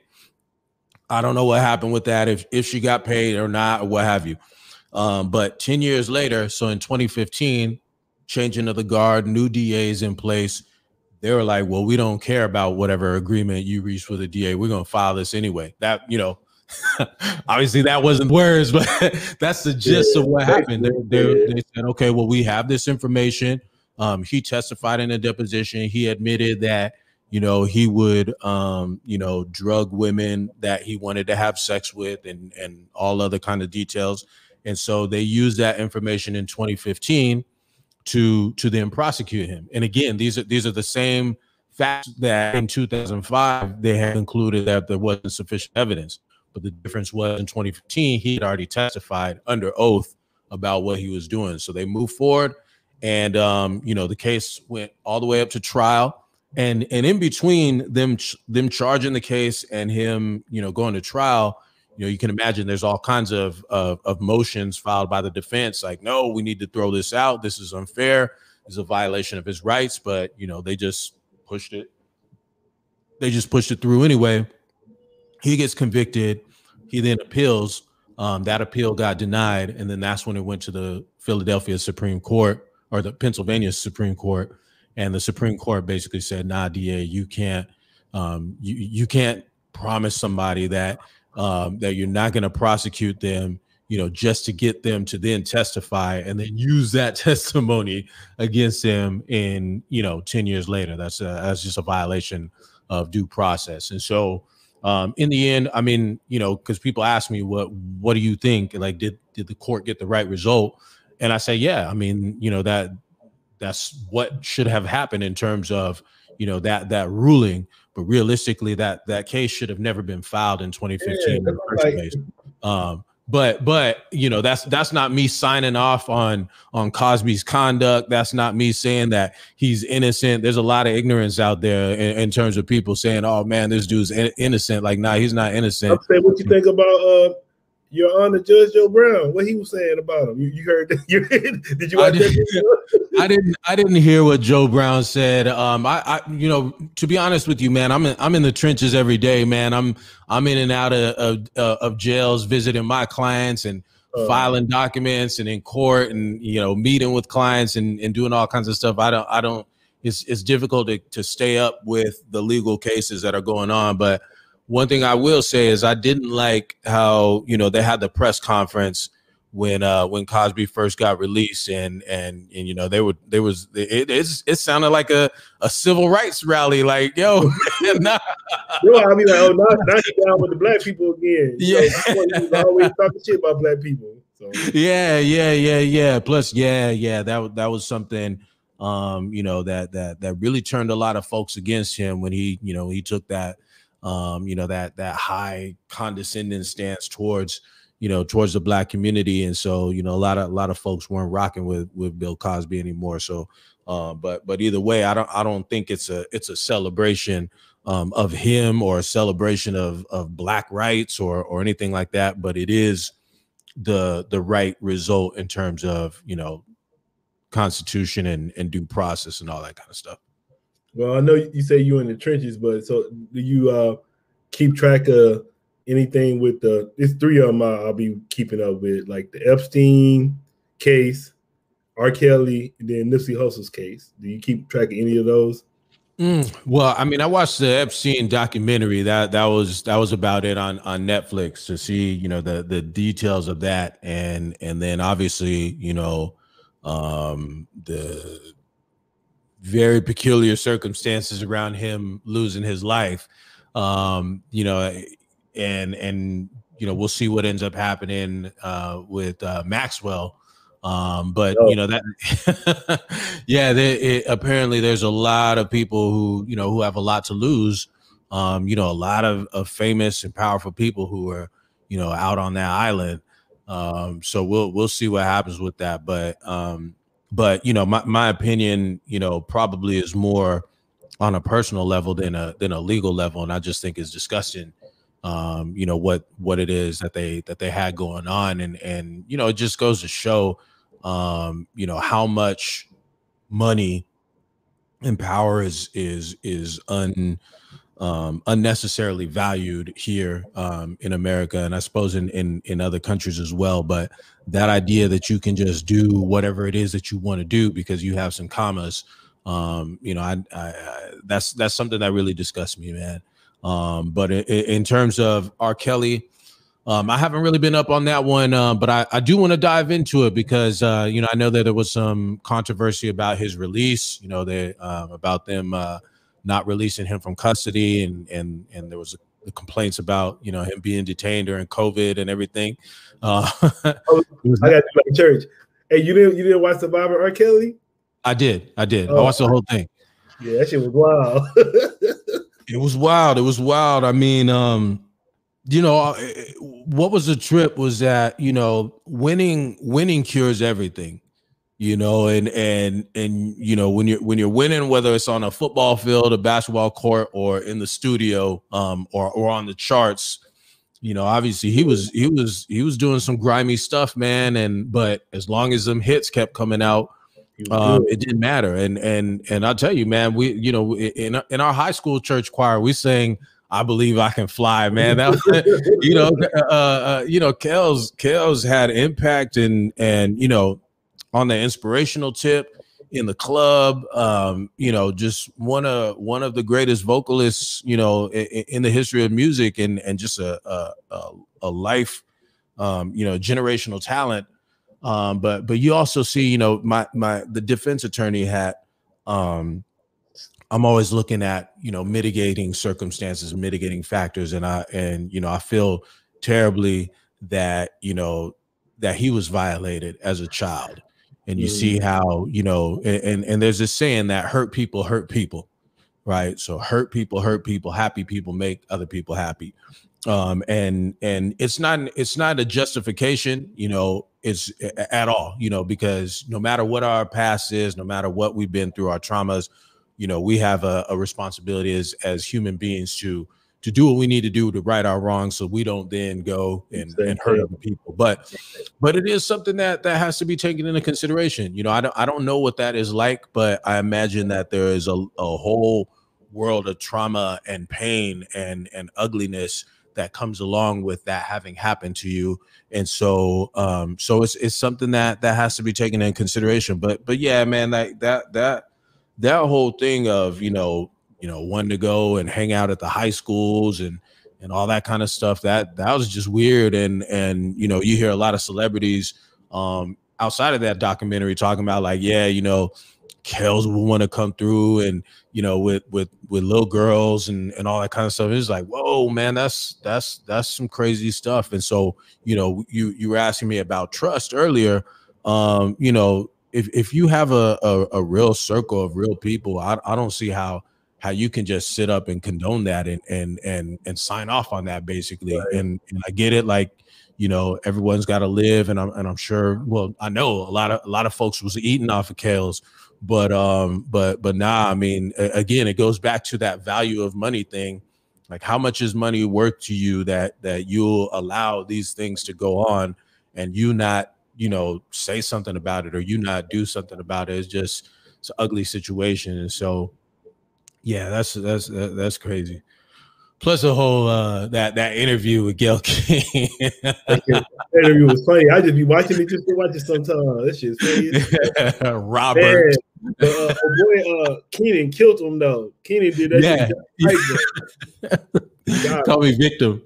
I don't know what happened with that, if if she got paid or not, or what have you. Um, but ten years later, so in twenty fifteen, changing of the guard, new D As in place. They were like, well, we don't care about whatever agreement you reached with the D A. We're going to file this anyway. That, you know, obviously that wasn't words, but that's the gist yeah, of what happened. They, they, they said, okay, well, we have this information. Um, he testified in a deposition. He admitted that, you know, he would, um, you know, drug women that he wanted to have sex with, and, and all other kind of details. And so they used that information in twenty fifteen to to then prosecute him. And again, these are these are the same facts that in two thousand five they had concluded that there wasn't sufficient evidence. But the difference was in twenty fifteen he had already testified under oath about what he was doing. So they moved forward, and um, you know, the case went all the way up to trial. And and in between them them charging the case and him, you know, going to trial, you know, you can imagine there's all kinds of, of of motions filed by the defense, like, no, we need to throw this out. This is unfair. It's a violation of his rights. But you know, they just pushed it. They just pushed it through anyway. He gets convicted. He then appeals. Um, that appeal got denied, and then that's when it went to the Philadelphia Supreme Court or the Pennsylvania Supreme Court. And the Supreme Court basically said, nah, D A, you can't, um, you, you can't promise somebody that um, that you're not going to prosecute them, you know, just to get them to then testify and then use that testimony against them in, you know, ten years later. That's a, that's just a violation of due process. And so um, in the end, I mean, you know, because people ask me, what what do you think? Like, did did the court get the right result? And I say, yeah, I mean, you know, that. That's what should have happened in terms of, you know, that that ruling. But realistically, that that case should have never been filed in twenty fifteen yeah, in the first like, place. Um, but but you know, that's that's not me signing off on on Cosby's conduct. That's not me saying that he's innocent. There's a lot of ignorance out there in, in terms of people saying, "Oh man, this dude's in innocent." Like, nah, he's not innocent. I'm saying, what you think about uh, Your Honor, Judge Joe Brown? What he was saying about him? You, you heard? You, did you watch I did, that? I didn't. I didn't hear what Joe Brown said. Um, I, I, you know, to be honest with you, man, I'm in, I'm in the trenches every day, man. I'm, I'm in and out of of, uh, of jails, visiting my clients and uh, filing documents, and in court, and you know, meeting with clients and, and doing all kinds of stuff. I don't, I don't. It's it's difficult to to stay up with the legal cases that are going on. But one thing I will say is I didn't like how, you know, they had the press conference when uh when Cosby first got released, and and and you know, they would there was it it's, it sounded like a a civil rights rally, like, yo, nah. Yo, I mean, like, oh, now, now he's down with the black people again. Yeah, you know, he's always talking shit about black people. So. Yeah, yeah, yeah, yeah. Plus, yeah, yeah, that that was something, um, you know, that that that really turned a lot of folks against him when he, you know, he took that, um, you know, that that high condescending stance towards, you know, towards the black community. And so, you know, a lot of a lot of folks weren't rocking with with Bill Cosby anymore. So, uh, but but either way, I don't I don't think it's a it's a celebration um, of him or a celebration of of black rights or or anything like that. But it is the the right result in terms of, you know, Constitution and and due process and all that kind of stuff. Well, I know you say you're in the trenches, but so do you uh, keep track of anything with the, it's three of them I'll be keeping up with, like the Epstein case, R. Kelly, and then Nipsey Hussle's case. Do you keep track of any of those? Mm, well, I mean, I watched the Epstein documentary. That that was that was about it on on Netflix, to see, you know, the the details of that, and and then obviously, you know, um, the very peculiar circumstances around him losing his life. Um, you know. And, and, you know, we'll see what ends up happening uh, with uh, Maxwell. Um, but, oh. you know, that, yeah, there, it, apparently there's a lot of people who, you know, who have a lot to lose. Um, you know, a lot of, of famous and powerful people who are, you know, out on that island. Um, so we'll, we'll see what happens with that. But, um, but, you know, my, my opinion, you know, probably is more on a personal level than a, than a legal level. And I just think it's disgusting. Um, you know, what what it is that they that they had going on. And, and you know, it just goes to show, um, you know, how much money and power is is is un, um, unnecessarily valued here um, in America. And I suppose in, in, in other countries as well. But that idea that you can just do whatever it is that you want to do because you have some commas, um, you know, I, I, I that's that's something that really disgusts me, man. Um, but in, in terms of R. Kelly, um, I haven't really been up on that one, uh, but I, I do want to dive into it because, uh, you know, I know that there was some controversy about his release, you know, they, uh, about them uh, not releasing him from custody. And, and, and there was the complaints about, you know, him being detained during COVID and everything. Uh, oh, I got to go to church. Hey, you didn't you didn't watch Survivor R. Kelly? I did, I did. Oh, I watched the whole thing. Yeah, that shit was wild. It was wild. It was wild. I mean, um, you know, what was the trip was that, you know, winning winning cures everything. You know, and and and you know, when you're when you're winning, whether it's on a football field, a basketball court, or in the studio, um, or or on the charts, you know, obviously he was he was he was doing some grimy stuff, man. And but as long as them hits kept coming out, um, it didn't matter. And and and I'll tell you, man, we you know in in our high school church choir, we sang "I Believe I Can Fly," man. That was, you know, uh, uh, you know, Kels Kels had impact, and and you know. On the inspirational tip in the club, um, you know, just one of one of the greatest vocalists, you know, in, in the history of music, and and just a a, a life, um, you know, generational talent. Um, but but you also see, you know, my my the defense attorney hat. Um, I'm always looking at, you know, mitigating circumstances, mitigating factors, and I and you know I feel terribly that you know that he was violated as a child. And you see how, you know, and, and there's this saying that hurt people hurt people, right? So hurt people hurt people, happy people make other people happy. Um, and and it's not it's not a justification, you know, it's at all, you know, because no matter what our past is, no matter what we've been through, our traumas, you know, we have a, a responsibility as as human beings to to do what we need to do to right our wrongs, so we don't then go and, and hurt other people. But but it is something that that has to be taken into consideration. You know, I don't I don't know what that is like, but I imagine that there is a, a whole world of trauma and pain and and ugliness that comes along with that having happened to you. And so um so it's it's something that that has to be taken into consideration. But but yeah, man, like that that that whole thing of, you know, you know, wanting to go and hang out at the high schools and and all that kind of stuff, that that was just weird. And and you know, you hear a lot of celebrities um outside of that documentary talking about like, yeah, you know, Kels will want to come through and, you know, with with with little girls and and all that kind of stuff. It's like, whoa, man, that's that's that's some crazy stuff. And so, you know, you you were asking me about trust earlier. Um, you know, if if you have a a, a real circle of real people, I I don't see how how you can just sit up and condone that and and and and sign off on that, basically. Right. And, and I get it, like, you know, everyone's got to live, and I'm and I'm sure. Well, I know a lot of a lot of folks was eating off of Kels, but um, but but nah, I mean, again, it goes back to that value of money thing. Like, how much is money worth to you that that you'll allow these things to go on, and you not, you know, say something about it, or you not do something about it? It's just it's an ugly situation, and so. Yeah, that's that's that's crazy. Plus the whole uh, that that interview with Gayle King. That interview was funny. I just be watching it just to watch it sometimes. That shit's funny. Robert, man, but, uh, oh boy, uh, Keenan killed him though. Keenan did that. Yeah, shit call me victim.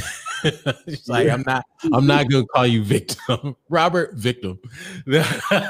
She's like, I'm not. I'm not gonna call you victim, Robert. Victim. Man,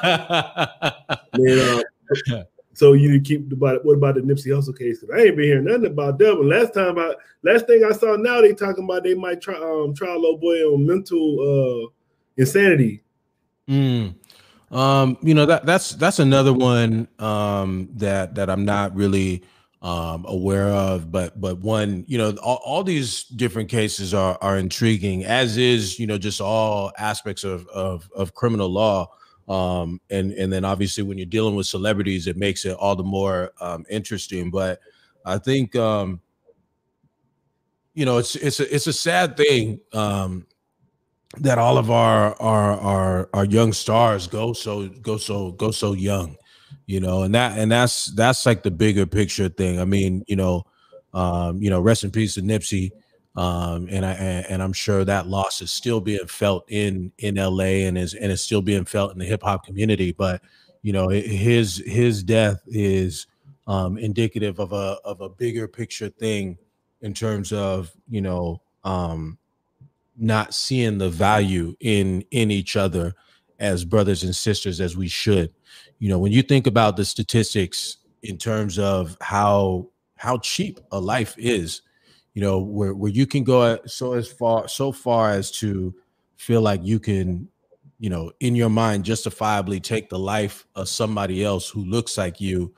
uh, So you need to keep about what about the Nipsey Hussle case? Because I ain't been hearing nothing about that one. Last time I last thing I saw, now they talking about they might try um try little boy on mental uh insanity. Mm. Um, you know, that that's that's another one um that that I'm not really um aware of, but but one, you know, all, all these different cases are are intriguing, as is, you know, just all aspects of of of criminal law. Um, and, and then obviously when you're dealing with celebrities, it makes it all the more um, interesting. But I think, um, you know, it's, it's a, it's a sad thing um, that all of our, our, our, our young stars go so, go so, go so young, you know, and that, and that's, that's like the bigger picture thing. I mean, you know, um, you know, rest in peace to Nipsey. Um, and I and I'm sure that loss is still being felt in in L A and is and is still being felt in the hip hop community. But you know, his his death is um, indicative of a of a bigger picture thing in terms of, you know, um, not seeing the value in in each other as brothers and sisters as we should. You know, when you think about the statistics in terms of how how cheap a life is. you know, where where you can go at, so as far so far as to feel like you can, you know, in your mind justifiably take the life of somebody else who looks like you.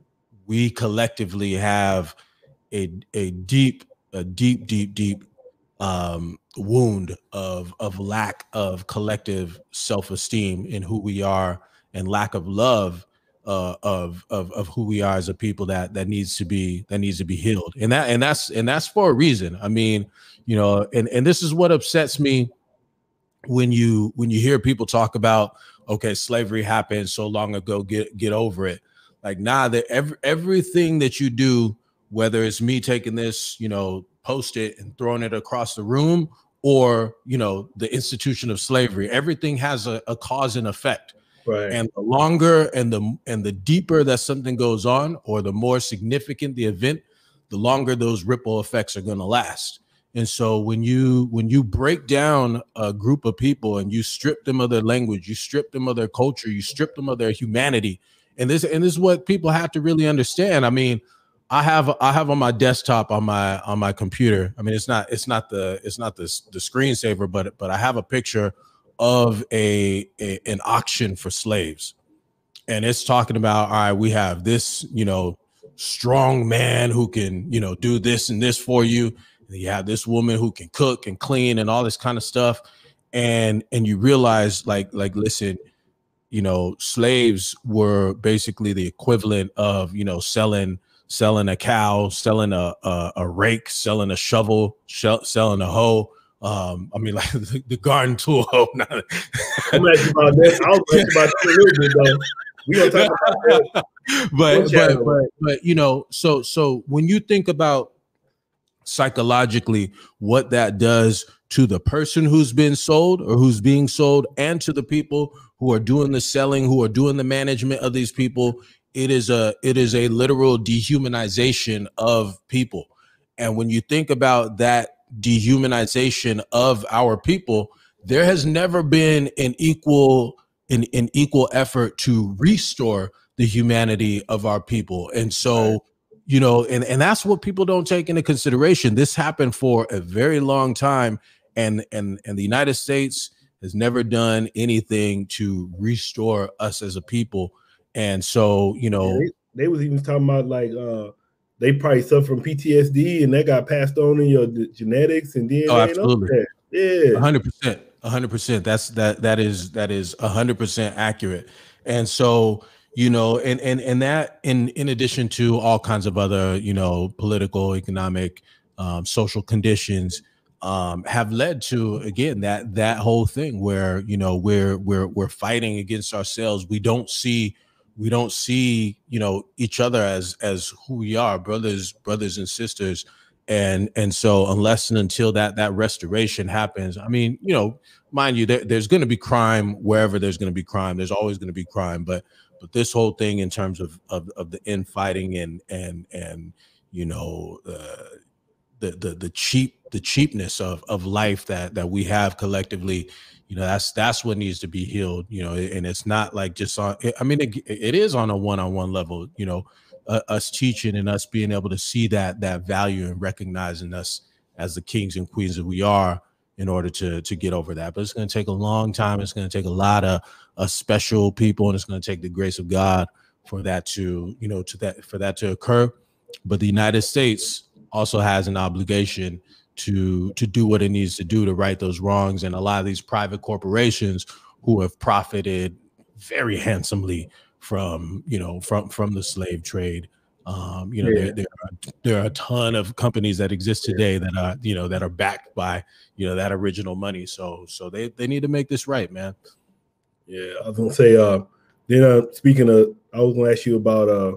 We collectively have a a deep, a deep, deep, deep um, wound of of lack of collective self-esteem in who we are, and lack of love uh, of of of who we are as a people that that needs to be that needs to be healed. And that and that's and that's for a reason. I mean, you know, and and this is what upsets me when you when you hear people talk about, okay, slavery happened so long ago, get get over it. Like, nah, that every everything that you do, whether it's me taking this, you know, post it and throwing it across the room, or, you know, the institution of slavery, everything has a, a cause and effect. Right. And the longer and the and the deeper that something goes on, or the more significant the event, the longer those ripple effects are going to last. And so when you when you break down a group of people and you strip them of their language, you strip them of their culture, you strip them of their humanity, and this and this is what people have to really understand. I mean, I have I have on my desktop on my on my computer. I mean, it's not it's not the it's not the the screensaver, but but I have a picture of a, a an auction for slaves, and it's talking about, all right, we have this, you know, strong man who can, you know, do this and this for you. And you have this woman who can cook and clean and all this kind of stuff, and and you realize, like like listen, you know, slaves were basically the equivalent of, you know, selling. selling a cow, selling a, a, a rake, selling a shovel, selling a hoe. Um, I mean, like the, the garden tool hoe. I'm asking about that. I was asking about that a little bit, though. We gonna talk about that. But, but, but, but, you know, so, so when you think about psychologically what that does to the person who's been sold or who's being sold, and to the people who are doing the selling, who are doing the management of these people, It is a it is a literal dehumanization of people. And when you think about that dehumanization of our people, there has never been an equal an, an equal effort to restore the humanity of our people. And so, you know, and, and that's what people don't take into consideration. This happened for a very long time, and and and the United States has never done anything to restore us as a people. And so, you know, yeah, they, they was even talking about, like, uh, they probably suffer from P T S D, and that got passed on in your genetics and D N A. Oh, absolutely. Yeah, a hundred percent, a hundred percent. That's that. That is that is a hundred percent accurate. And so, you know, and and and that, in in addition to all kinds of other, you know, political, economic, um, social conditions, um, have led to, again, that that whole thing where, you know, we're we're we're fighting against ourselves. We don't see. We don't see, you know, each other as as who we are, brothers, brothers and sisters. And and so unless and until that that restoration happens, I mean, you know, mind you, there, there's going to be crime wherever there's going to be crime. There's always going to be crime. But but this whole thing in terms of of, of the infighting and and and, you know, uh, the the the cheap the cheapness of of life that that we have collectively, you know, that's that's what needs to be healed, you know. And it's not like just on, I mean, it, it is on a one-on-one level, you know, uh, us teaching and us being able to see that that value and recognizing us as the kings and queens that we are, in order to to get over that. But it's going to take a long time. It's going to take a lot of uh, special people, and it's going to take the grace of God for that to, you know, to that for that to occur. But the United States also has an obligation to to do what it needs to do to right those wrongs. And a lot of these private corporations who have profited very handsomely from, you know, from from the slave trade, um, you know, yeah. there, there are there are a ton of companies that exist today that are, you know, that are backed by, you know, that original money. So so they they need to make this right, man. Yeah, I was gonna say, uh, then uh, speaking of, I was gonna ask you about uh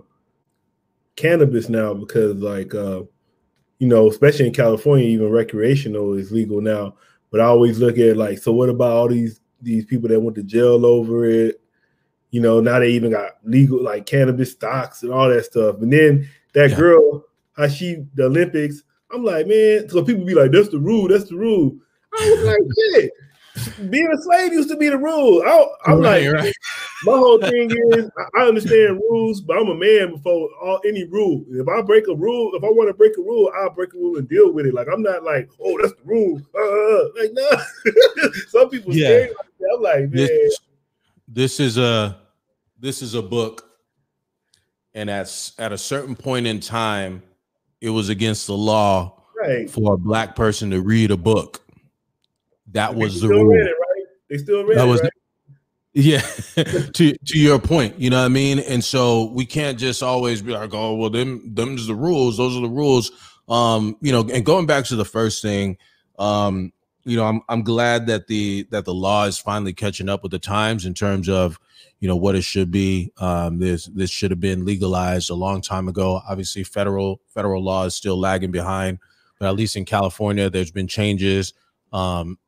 cannabis now, because like uh you know, especially in California, even recreational is legal now. But I always look at, like, so what about all these these people that went to jail over it? You know, now they even got legal, like, cannabis stocks and all that stuff. And then that yeah. girl, how she, the Olympics, I'm like, man, so people be like, that's the rule, that's the rule. I was like, shit. being a slave used to be the rule. I, I'm right, like, right. My whole thing is I understand rules, but I'm a man before all any rule. If I break a rule, if I want to break a rule, I'll break a rule and deal with it. Like I'm not like, oh, that's the rule. Uh, like no, nah. Some people yeah. Like that. I'm like, man. This, this is a this is a book, and at at a certain point in time, it was against the law right. for a black person to read a book. That and was the rule. Read it, right? They still read that it, was, right? Yeah. to to your point, you know what I mean? And so we can't just always be like, oh, well, them them's the rules. Those are the rules. Um, you know, and going back to the first thing, um, you know, I'm I'm glad that the that the law is finally catching up with the times in terms of, you know, what it should be. Um, this this should have been legalized a long time ago. Obviously, federal federal law is still lagging behind, but at least in California, there's been changes. Um,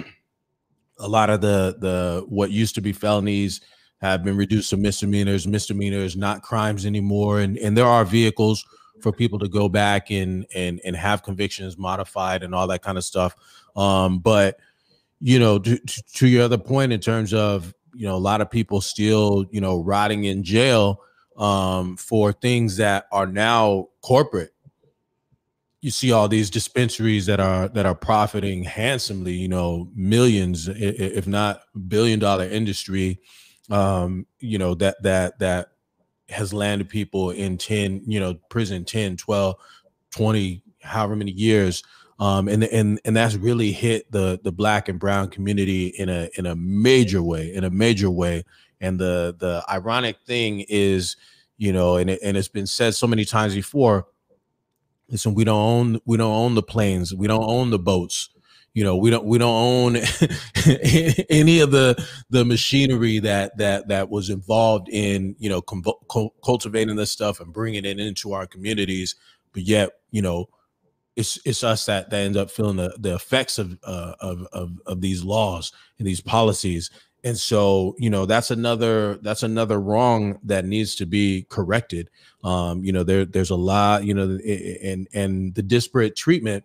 a lot of the the what used to be felonies have been reduced to misdemeanors. Misdemeanors, not crimes anymore, and and there are vehicles for people to go back and and and have convictions modified and all that kind of stuff. Um, but you know, to, to your other point in terms of, you know, a lot of people still, you know, rotting in jail um, for things that are now corporate. You see all these dispensaries that are that are profiting handsomely, you know, millions, if not billion dollar industry, um, you know, that that that has landed people in ten, you know, prison ten, twelve, twenty, however many years. Um, and and and that's really hit the the black and brown community in a in a major way, in a major way. And the the ironic thing is, you know, and it, and it's been said so many times before. Listen, we don't own we don't own the planes, we don't own the boats, you know, we don't we don't own any of the the machinery that that that was involved in, you know, cultivating this stuff and bringing it into our communities. But yet, you know, it's it's us that that end up feeling the the effects of uh, of of of these laws and these policies. And so, you know, that's another that's another wrong that needs to be corrected. Um, you know, there there's a lot, you know, and and the disparate treatment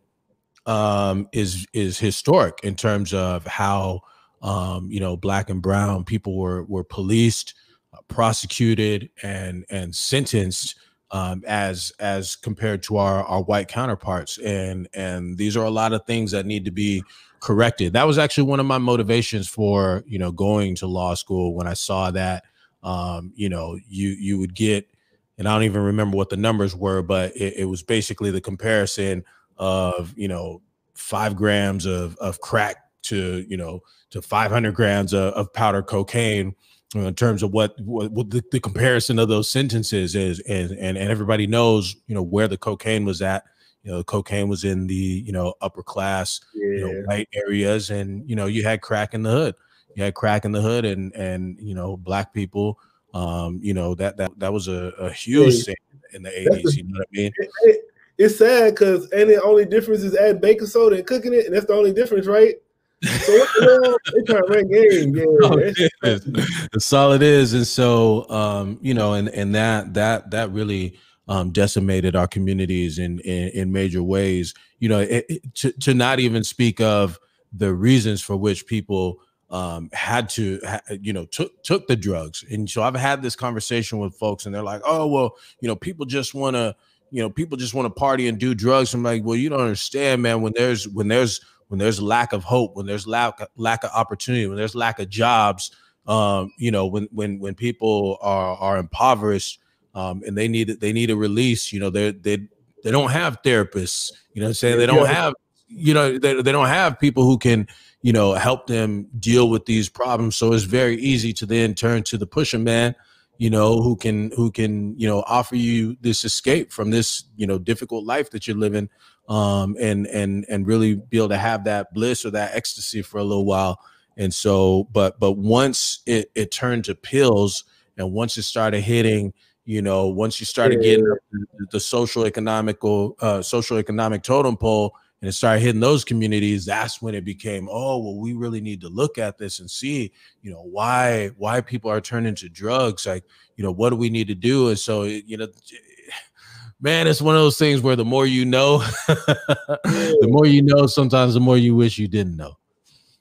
um, is is historic in terms of how, um, you know, black and brown people were were policed, uh, prosecuted, and and sentenced um, as as compared to our our white counterparts. And and these are a lot of things that need to be corrected. That was actually one of my motivations for, you know, going to law school. When I saw that, um, you know, you you would get, and I don't even remember what the numbers were, but it, it was basically the comparison of, you know, five grams of of crack to, you know, to five hundred grams of, of powder cocaine, you know, in terms of what, what, what the, the comparison of those sentences is. And, and and everybody knows, you know, where the cocaine was at. You know, cocaine was in the, you know, upper class, yeah. you know, white areas, and, you know, you had crack in the hood. You had crack in the hood, and and you know, black people, um, you know, that that that was a, a huge thing in the eighties. You know what I mean? It, it, it's sad because and the only difference is adding baking soda and cooking it, and that's the only difference, right? So what the hell? They trying to run game, yeah. Oh, that's all it is. And so, um, you know, and and that that that really. Um, decimated our communities in, in in major ways. You know, it, it, to to not even speak of the reasons for which people um, had to, ha, you know, took took the drugs. And so I've had this conversation with folks, and they're like, "Oh, well, you know, people just want to, you know, people just want to party and do drugs." I'm like, "Well, you don't understand, man. When there's when there's when there's lack of hope, when there's lack lack of opportunity, when there's lack of jobs, um, you know, when when when people are are impoverished." Um, and they need they need a release. You know, they they they don't have therapists. You know what I'm saying? They don't have, you know, they, they don't have people who can, you know, help them deal with these problems. So it's very easy to then turn to the pusher man, you know, who can who can, you know, offer you this escape from this, you know, difficult life that you're living, um, and and and really be able to have that bliss or that ecstasy for a little while. And so, but but once it it turned to pills, and once it started hitting, you know, once you started getting the, the social economical, uh, social economic totem pole, and it started hitting those communities, that's when it became, oh, well, we really need to look at this and see, you know, why why people are turning to drugs. Like, you know, what do we need to do? And so, you know, man, it's one of those things where the more you know, the more you know, sometimes the more you wish you didn't know.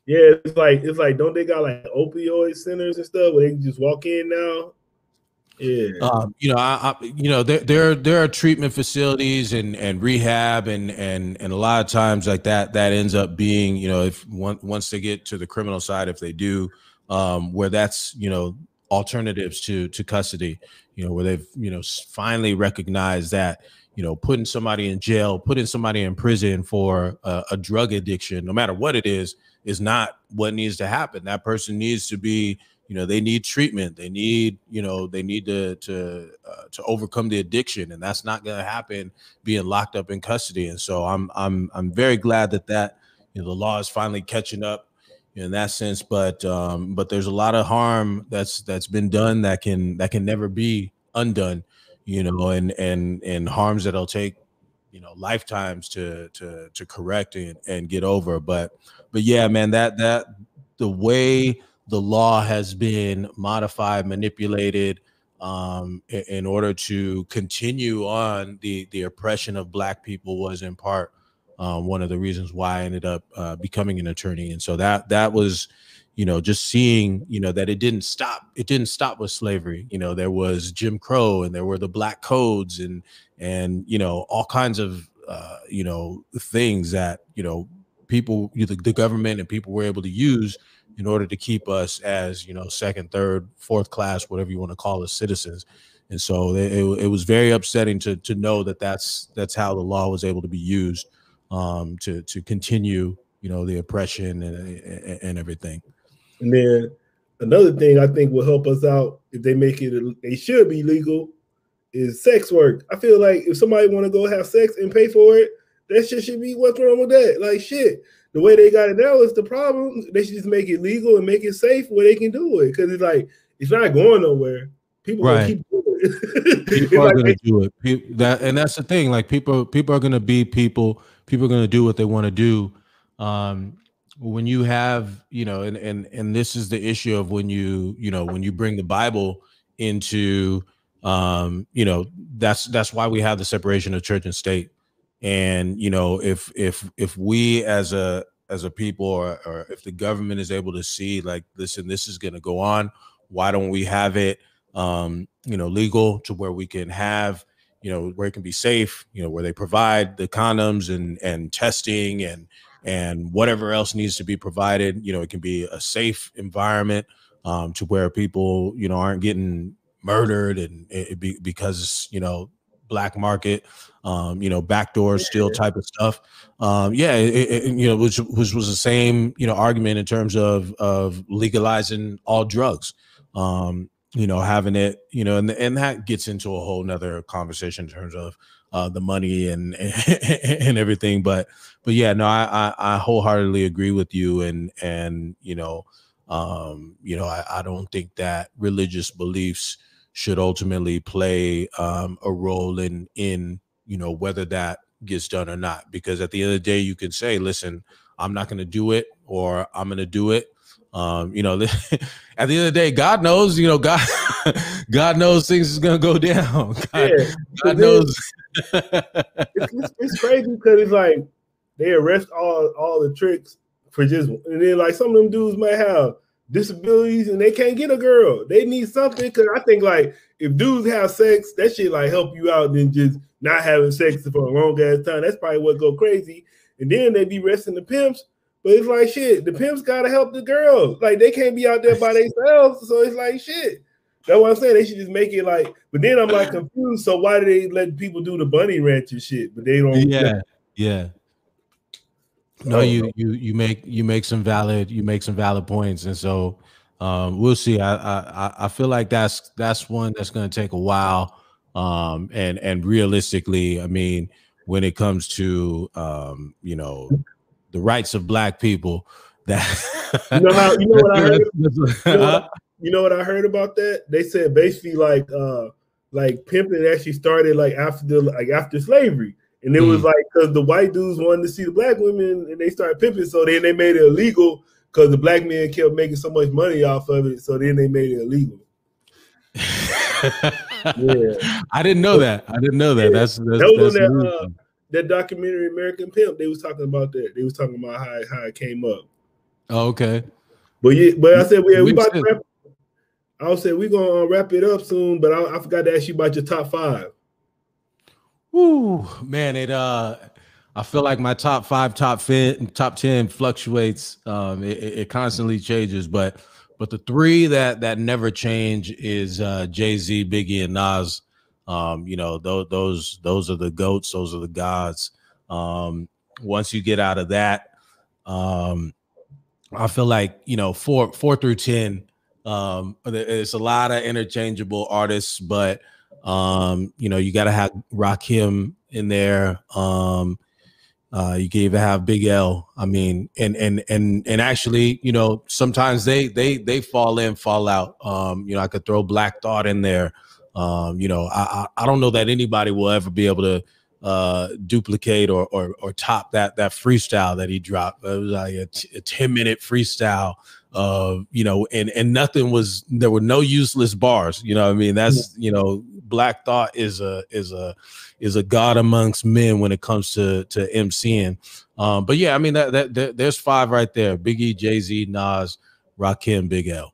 Yeah, it's like it's like don't they got like opioid centers and stuff where they can just walk in now? Yeah. Um, you know, I, I you know there there there are treatment facilities and and rehab and and and a lot of times like that that ends up being, you know, if one, once they get to the criminal side, if they do, um, where that's, you know, alternatives to to custody, you know, where they've, you know, finally recognized that, you know, putting somebody in jail, putting somebody in prison for a, a drug addiction, no matter what it is, is not what needs to happen. That person needs to be, you know, they need treatment. They need, you know, they need to to uh, to overcome the addiction, and that's not going to happen being locked up in custody. And so I'm I'm I'm very glad that that, you know, the law is finally catching up in that sense. But um, but there's a lot of harm that's that's been done that can that can never be undone, you know, and and and harms that'll take, you know, lifetimes to to to correct and, and get over. But but yeah, man, that that the way the law has been modified, manipulated, um, in, in order to continue on the the oppression of Black people was in part um, one of the reasons why I ended up uh, becoming an attorney. And so that that was, you know, just seeing, you know, that it didn't stop. It didn't stop with slavery. You know, there was Jim Crow and there were the Black codes and and you know, all kinds of uh, you know, things that, you know, people, the, the government and people were able to use in order to keep us as, you know, second, third, fourth class, whatever you want to call us, citizens. And so it, it was very upsetting to to know that that's that's how the law was able to be used um, to to continue, you know, the oppression and, and and everything. And then another thing I think will help us out if they make it, they should be legal, is sex work. I feel like if somebody want to go have sex and pay for it, that shit should be, what's wrong with that? Like shit. The way they got it now is the problem. They should just make it legal and make it safe where they can do it. Because it's like, it's not going nowhere. People right. keep doing it. People are like, going to do it. People, that, and that's the thing. Like people, people are going to be people. People are going to do what they want to do. Um, when you have, you know, and and and this is the issue of when you, you know, when you bring the Bible into, um, you know, that's that's why we have the separation of church and state. And, you know, if if if we as a as a people or, or if the government is able to see like, listen, this is going to go on, why don't we have it, um, you know, legal to where we can have, you know, where it can be safe, you know, where they provide the condoms and and testing and and whatever else needs to be provided. You know, it can be a safe environment um, to where people, you know, aren't getting murdered and it be because, you know, black market, um, you know, backdoor steal type of stuff. Um, yeah, it, it, you know, which, which was the same, you know, argument in terms of of legalizing all drugs, um, you know, having it, you know, and and that gets into a whole nother conversation in terms of uh, the money and and everything. But but yeah, no, I, I I wholeheartedly agree with you, and and you know, um, you know, I, I don't think that religious beliefs should ultimately play um, a role in, in, you know, whether that gets done or not. Because at the end of the day, you can say, listen, I'm not going to do it, or I'm going to do it. Um, you know, at the end of the day, God knows, you know, God, God knows things is going to go down. God, yeah, God knows. it's, it's, it's crazy because it's like they arrest all, all the tricks for just, and then like some of them dudes might have disabilities and they can't get a girl. They need something, because I think like if dudes have sex, that shit like help you out than just not having sex for a long ass time. That's probably what go crazy. And then they be arresting the pimps, but it's like shit, the pimps gotta help the girls. Like they can't be out there by themselves. So it's like shit. That's what I'm saying. They should just make it like, but then I'm like confused. So why do they let people do the bunny ranch and shit? But they don't. Yeah, yeah. No, you you you make you make some valid you make some valid points, and so um, we'll see. I I I feel like that's that's one that's going to take a while, um, and and realistically, I mean, when it comes to um, you know, the rights of Black people, that you know how you know what I heard. You know what, you know what I heard about that? They said basically like uh like pimping actually started like after the like after slavery. And it was mm. like because the white dudes wanted to see the black women and they started pimping. So then they made it illegal because the black men kept making so much money off of it. So then they made it illegal. Yeah. I didn't know that. I didn't know that. Yeah. That's, that's, that was that's on that, uh, that documentary American Pimp. They was talking about that. They was talking about how, how it came up. Oh, okay. But yeah, but I said we, we about to said, wrap. I said we gonna wrap it up soon, but I, I forgot to ask you about your top five. Woo, man, it uh, I feel like my top five, top fin, top ten fluctuates. Um, it, it constantly changes, but but the three that that never change is uh, Jay-Z, Biggie, and Nas. Um, you know, those those those are the goats. Those are the gods. Um, once you get out of that, um, I feel like, you know, four four through ten. Um, it's a lot of interchangeable artists, but um, you know, you got to have Rakim in there. Um, uh, you can even have Big L. I mean, and and and and actually, you know, sometimes they they they fall in, fall out. Um, you know, I could throw Black Thought in there. Um, you know, I, I I don't know that anybody will ever be able to uh, duplicate or or or top that that freestyle that he dropped. It was like a, t- a ten minute freestyle. Uh, you know, and and nothing was, there were no useless bars. You know what I mean? That's, you know, Black Thought is a is a is a god amongst men when it comes to to MCing. Um, but yeah, I mean that, that that there's five right there: Biggie, Jay-Z, Nas, Rakim, Big L.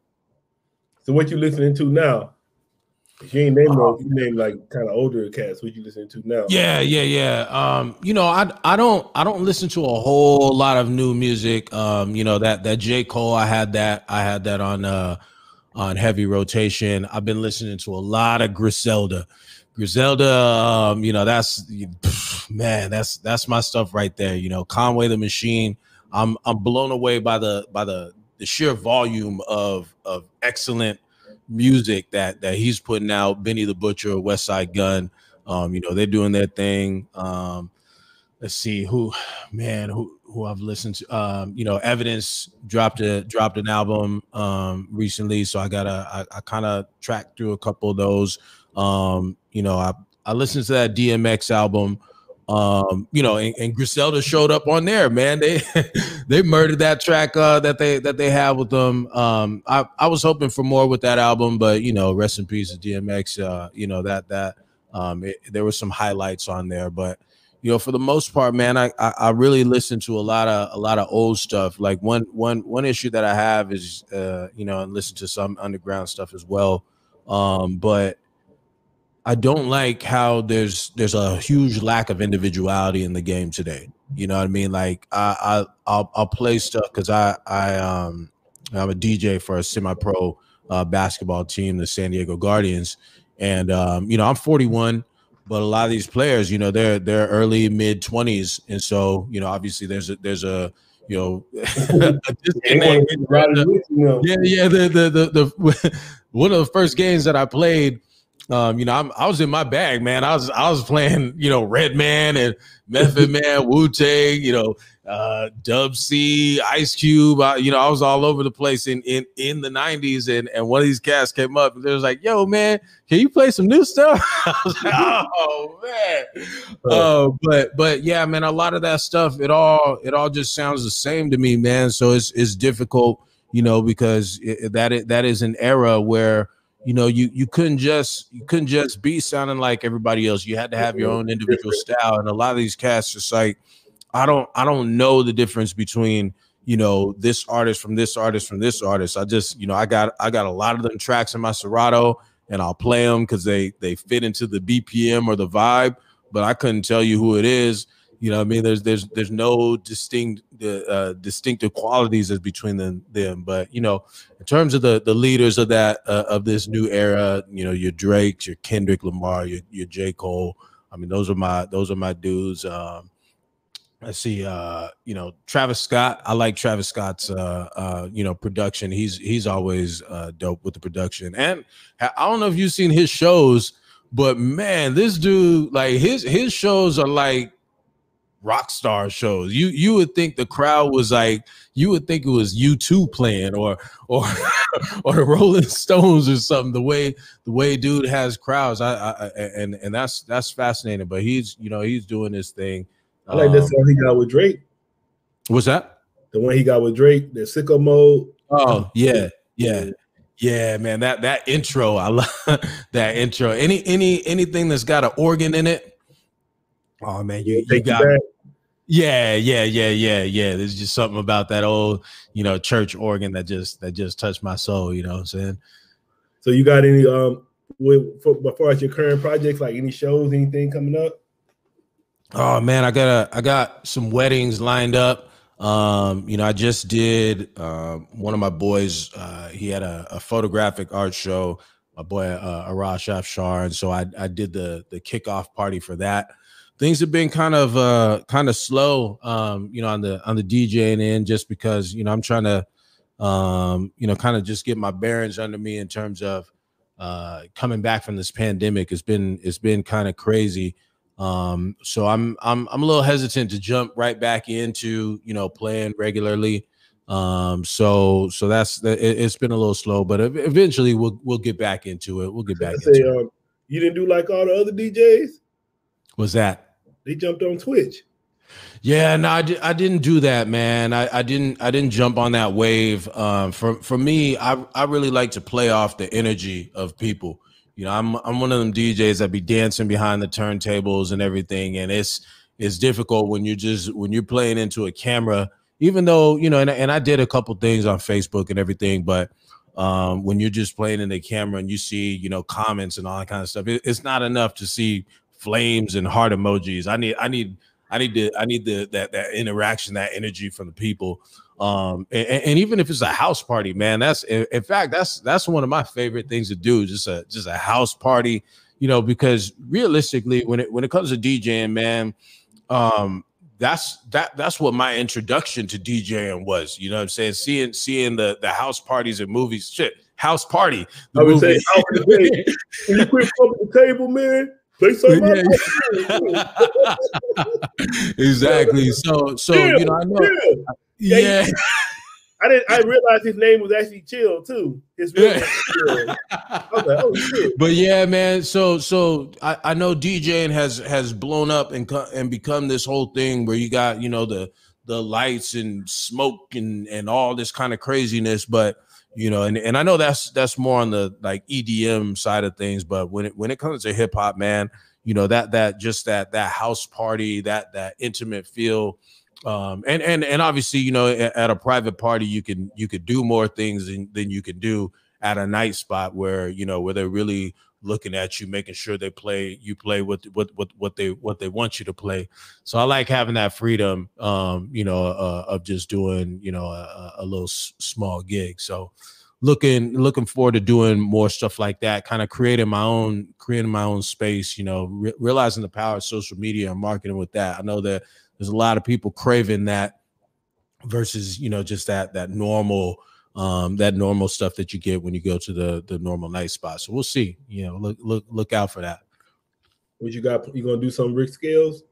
So what you listening to now? You ain't named no, you named like kind of older cats. What you listening to now? Yeah, yeah, yeah. Um, you know, I I don't I don't listen to a whole lot of new music. Um, you know, that that J. Cole, I had that I had that on uh on heavy rotation. I've been listening to a lot of Griselda. Griselda, um, you know, that's man, that's that's my stuff right there. You know, Conway the Machine. I'm I'm blown away by the by the the sheer volume of of excellent music that that he's putting out. Benny the Butcher, Westside Gun, um, you know, they're doing their thing. Um, let's see who, man, who who I've listened to. Um, you know, Evidence dropped a dropped an album um recently, so I gotta I, I kind of tracked through a couple of those. Um, you know, I I listened to that D M X album. Um, you know, and, and Griselda showed up on there, man. They they murdered that track uh, that they that they have with them. Um, I, I was hoping for more with that album, but you know, rest in peace to D M X. Uh, you know that that um, it, there were some highlights on there, but you know, for the most part, man, I, I I really listen to a lot of a lot of old stuff. Like one one one issue that I have is uh, you know, and listen to some underground stuff as well. Um, but I don't like how there's there's a huge lack of individuality in the game today. You know what I mean? Like I, I I'll I'll play stuff because I I um I'm a D J for a semi-pro uh, basketball team, the San Diego Guardians, and um, you know, I'm forty-one, but a lot of these players, you know, they're they're early mid twenties, and so you know, obviously there's a there's a you know, a disconnect. yeah yeah the the the, the one of the first games that I played. Um, you know, I'm, I was in my bag, man. I was I was playing, you know, Redman and Method Man, Wu-Tang, you know, uh, Dub C, Ice Cube. I, you know, I was all over the place in in in the nineties, and and one of these cats came up and they was like, "Yo, man, can you play some new stuff?" I was like, "Oh man," uh, but but yeah, man, a lot of that stuff, it all it all just sounds the same to me, man. So it's it's difficult, you know, because it, that it, that is an era where, you know, you you couldn't just you couldn't just be sounding like everybody else. You had to have your own individual style. And a lot of these cats, just like, I don't I don't know the difference between, you know, this artist from this artist from this artist. I just, you know, I got I got a lot of them tracks in my Serato, and I'll play them because they they fit into the B P M or the vibe. But I couldn't tell you who it is. You know what I mean? There's there's there's no distinct uh, distinctive qualities as between them, them. But, you know, in terms of the the leaders of that uh, of this new era, you know, your Drakes, your Kendrick Lamar, your your J. Cole. I mean, those are my those are my dudes. Um, I see, uh, you know, Travis Scott. I like Travis Scott's, uh, uh, you know, production. He's he's always uh, dope with the production. And I don't know if you've seen his shows, but man, this dude, like his his shows are like rock star shows. You you would think the crowd was like, you would think it was U two playing or or or the Rolling Stones or something. The way the way dude has crowds, I, I and and that's that's fascinating. But he's, you know, he's doing his thing. I like um, that song he got with Drake. What's that? The one he got with Drake, the Sicko Mode. Oh yeah, yeah. Yeah, man, that that intro, I love that intro. Any any anything that's got an organ in it. Oh man, you, you got Yeah, yeah, yeah, yeah, yeah. There's just something about that old, you know, church organ that just that just touched my soul. You know what I'm saying? So you got any um with for, as far as your current projects, like any shows, anything coming up? Oh man, I got a I got some weddings lined up. Um, you know, I just did uh, one of my boys. Uh, he had a, a photographic art show. My boy uh, Arash Afshar, and so I I did the the kickoff party for that. Things have been kind of uh, kind of slow, um, you know, on the on the DJing end, just because you know I'm trying to, um, you know, kind of just get my bearings under me in terms of uh, coming back from this pandemic. It's been it's been kind of crazy. Um, so I'm I'm I'm a little hesitant to jump right back into, you know, playing regularly. Um, so so that's it, it's been a little slow, but eventually we'll we'll get back into it. We'll get back say, into um, it. You didn't do like all the other D Js? What's that? They jumped on Twitch. Yeah, no, I, di- I didn't do that, man. I, I didn't I didn't jump on that wave. Um, for for me, I I really like to play off the energy of people. You know, I'm I'm one of them D Js that be dancing behind the turntables and everything, and it's it's difficult when you just when you're playing into a camera. Even though you know, and and I did a couple things on Facebook and everything, but um, when you're just playing in the camera and you see you know comments and all that kind of stuff, it, it's not enough to see flames and heart emojis. I need I need I need to I need the that that interaction, that energy from the people. Um, and, and even if it's a house party, man, that's in fact that's that's one of my favorite things to do. Just a just a house party, you know, because realistically, when it when it comes to DJing, man, um, that's that that's what my introduction to DJing was. You know what I'm saying? Seeing seeing the the house parties and movies, shit, house party. I would say, can you quit flipping the table, man? Play something. Yeah. Exactly. So so Chill, you know, I know. Yeah. yeah. I didn't. I realized his name was actually Chill too. His real name Chill. I was like, oh shit. But yeah, man. So so I, I know DJing has has blown up and and become this whole thing where you got you know the the lights and smoke and and all this kind of craziness. But you know, and, and I know that's that's more on the like E D M side of things. But when it when it comes to hip hop, man, you know that that just that that house party, that that intimate feel. Um, and and and obviously, you know, at, at a private party, you can you could do more things than, than you can do at a night spot where you know where they're really looking at you, making sure they play you play what what what what they what they want you to play. So I like having that freedom, um, you know, uh, of just doing you know a, a little s- small gig. So looking looking forward to doing more stuff like that, kind of creating my own creating my own space. You know, re- realizing the power of social media and marketing with that. I know that. There's a lot of people craving that versus, you know, just that that normal um, that normal stuff that you get when you go to the the normal night spot. So we'll see. You know, look look look out for that. What you got? You gonna do some Rick Scales?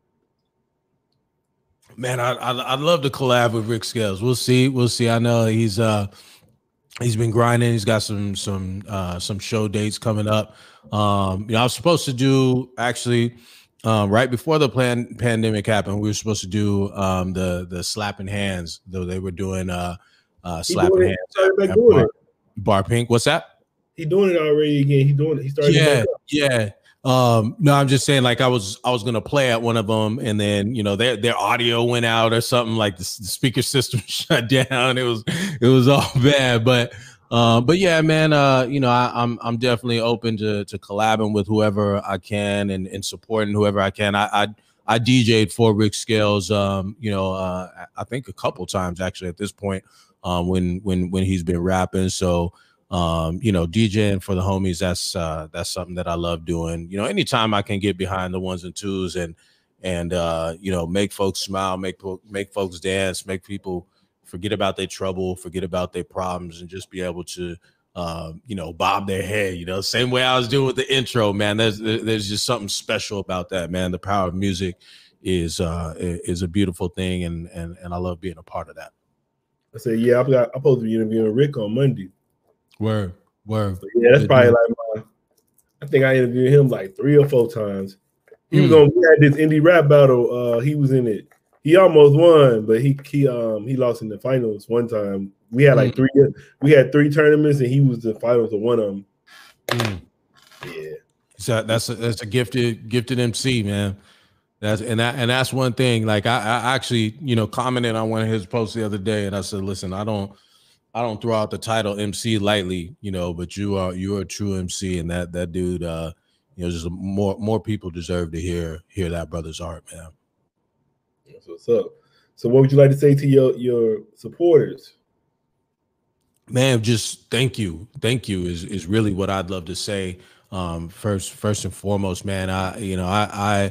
Man, I, I I'd love to collab with Rick Scales. We'll see. We'll see. I know he's uh he's been grinding. He's got some some uh, some show dates coming up. Um, you know, I was supposed to do actually. Um, right before the plan pandemic happened, we were supposed to do um, the the slapping hands. Though they were doing uh, uh, slapping hands at, at Bar, Bar Pink. What's that? He doing it already again. He doing it. He started. Yeah, yeah. Um, no, I'm just saying. Like I was, I was gonna play at one of them, and then you know their their audio went out or something. Like the, the speaker system shut down. It was it was all bad, but. Um, but yeah, man, uh, you know, I, I'm I'm definitely open to to collabing with whoever I can and, and supporting whoever I can. I I, I D J'd for Rick Scales, um, you know, uh, I think a couple times actually at this point, um, when when when he's been rapping. So, um, you know, DJing for the homies, that's uh, that's something that I love doing. You know, anytime I can get behind the ones and twos and and uh, you know, make folks smile, make make folks dance, make people forget about their trouble, forget about their problems, and just be able to, um, you know, bob their head, you know, same way I was doing with the intro, man. There's there's just something special about that, man. The power of music is uh, is a beautiful thing, and and and I love being a part of that. I said, yeah, I've got, I'm supposed to be interviewing Rick on Monday. Word, word. So yeah, that's Good probably like my, I think I interviewed him like three or four times. He mm. was on, we had this indie rap battle. Uh, he was in it. He almost won, but he he um he lost in the finals one time. We had like mm. three we had three tournaments, and he was the finals of one of them. Mm. Yeah, so that's a, that's a gifted gifted M C, man. That's and that and that's one thing. Like I, I actually, you know, commented on one of his posts the other day, and I said, "Listen, I don't, I don't throw out the title M C lightly, you know, but you are you are a true M C, and that that dude, uh, you know, just more more people deserve to hear hear that brother's art, man." That's what's up. So, what would you like to say to your your supporters? Man, just thank you, thank you is is really what I'd love to say. Um, first, first and foremost, man, I you know I I.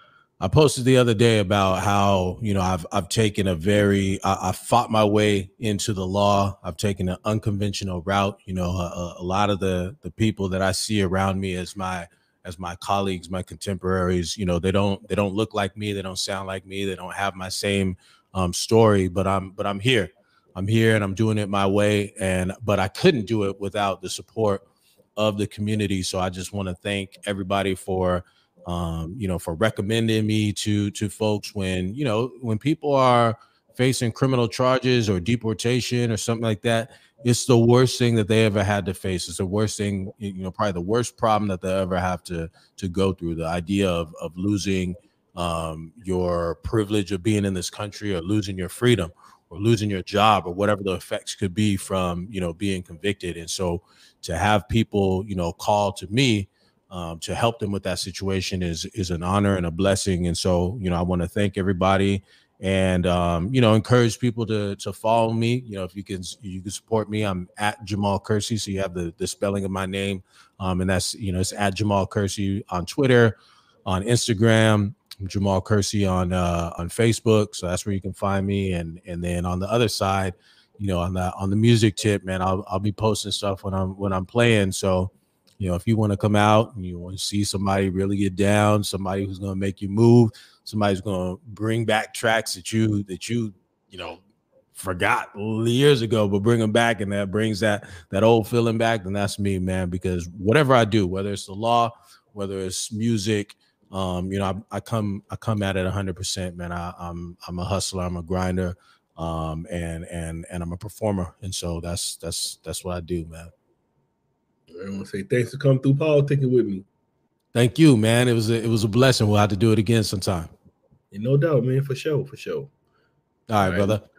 I posted the other day about how, you know, I've I've taken a very I, I fought my way into the law. I've taken an unconventional route. You know, a, a lot of the the people that I see around me as my as my colleagues, my contemporaries, you know, they don't they don't look like me. They don't sound like me. They don't have my same um, story. But I'm but I'm here. I'm here and I'm doing it my way. And but I couldn't do it without the support of the community. So I just want to thank everybody for. Um, you know, for recommending me to to folks when, you know, when people are facing criminal charges or deportation or something like that, it's the worst thing that they ever had to face. It's the worst thing, you know, probably the worst problem that they ever have to to go through. The idea of of losing um, your privilege of being in this country, or losing your freedom, or losing your job, or whatever the effects could be from, you know, being convicted. And so to have people, you know, call to me Um, to help them with that situation is is an honor and a blessing. And so, you know, I want to thank everybody and, um, you know, encourage people to to follow me. You know, if you can, you can support me. I'm at Jamal Kersey. So you have the, the spelling of my name. Um, and that's, you know, it's at Jamal Kersey on Twitter, on Instagram, Jamal Kersey on uh, on Facebook. So that's where you can find me. And and then on the other side, you know, on the on the music tip, man, I'll I'll be posting stuff when I'm when I'm playing. So, you know, if you want to come out and you want to see somebody really get down, somebody who's going to make you move, somebody's going to bring back tracks that you that you you know forgot years ago, but bring them back, and that brings that that old feeling back, then that's me, man. Because whatever I do, whether it's the law, whether it's music, um, you know, I, I come I come at it one hundred percent, man. I, I'm I'm a hustler, I'm a grinder, um, and and and I'm a performer, and so that's that's that's what I do, man. I want to say thanks for coming through politicking with me. Thank you, man. It was a, it was a blessing. We'll have to do it again sometime. And no doubt, man, for sure, for sure. All right, All right. brother.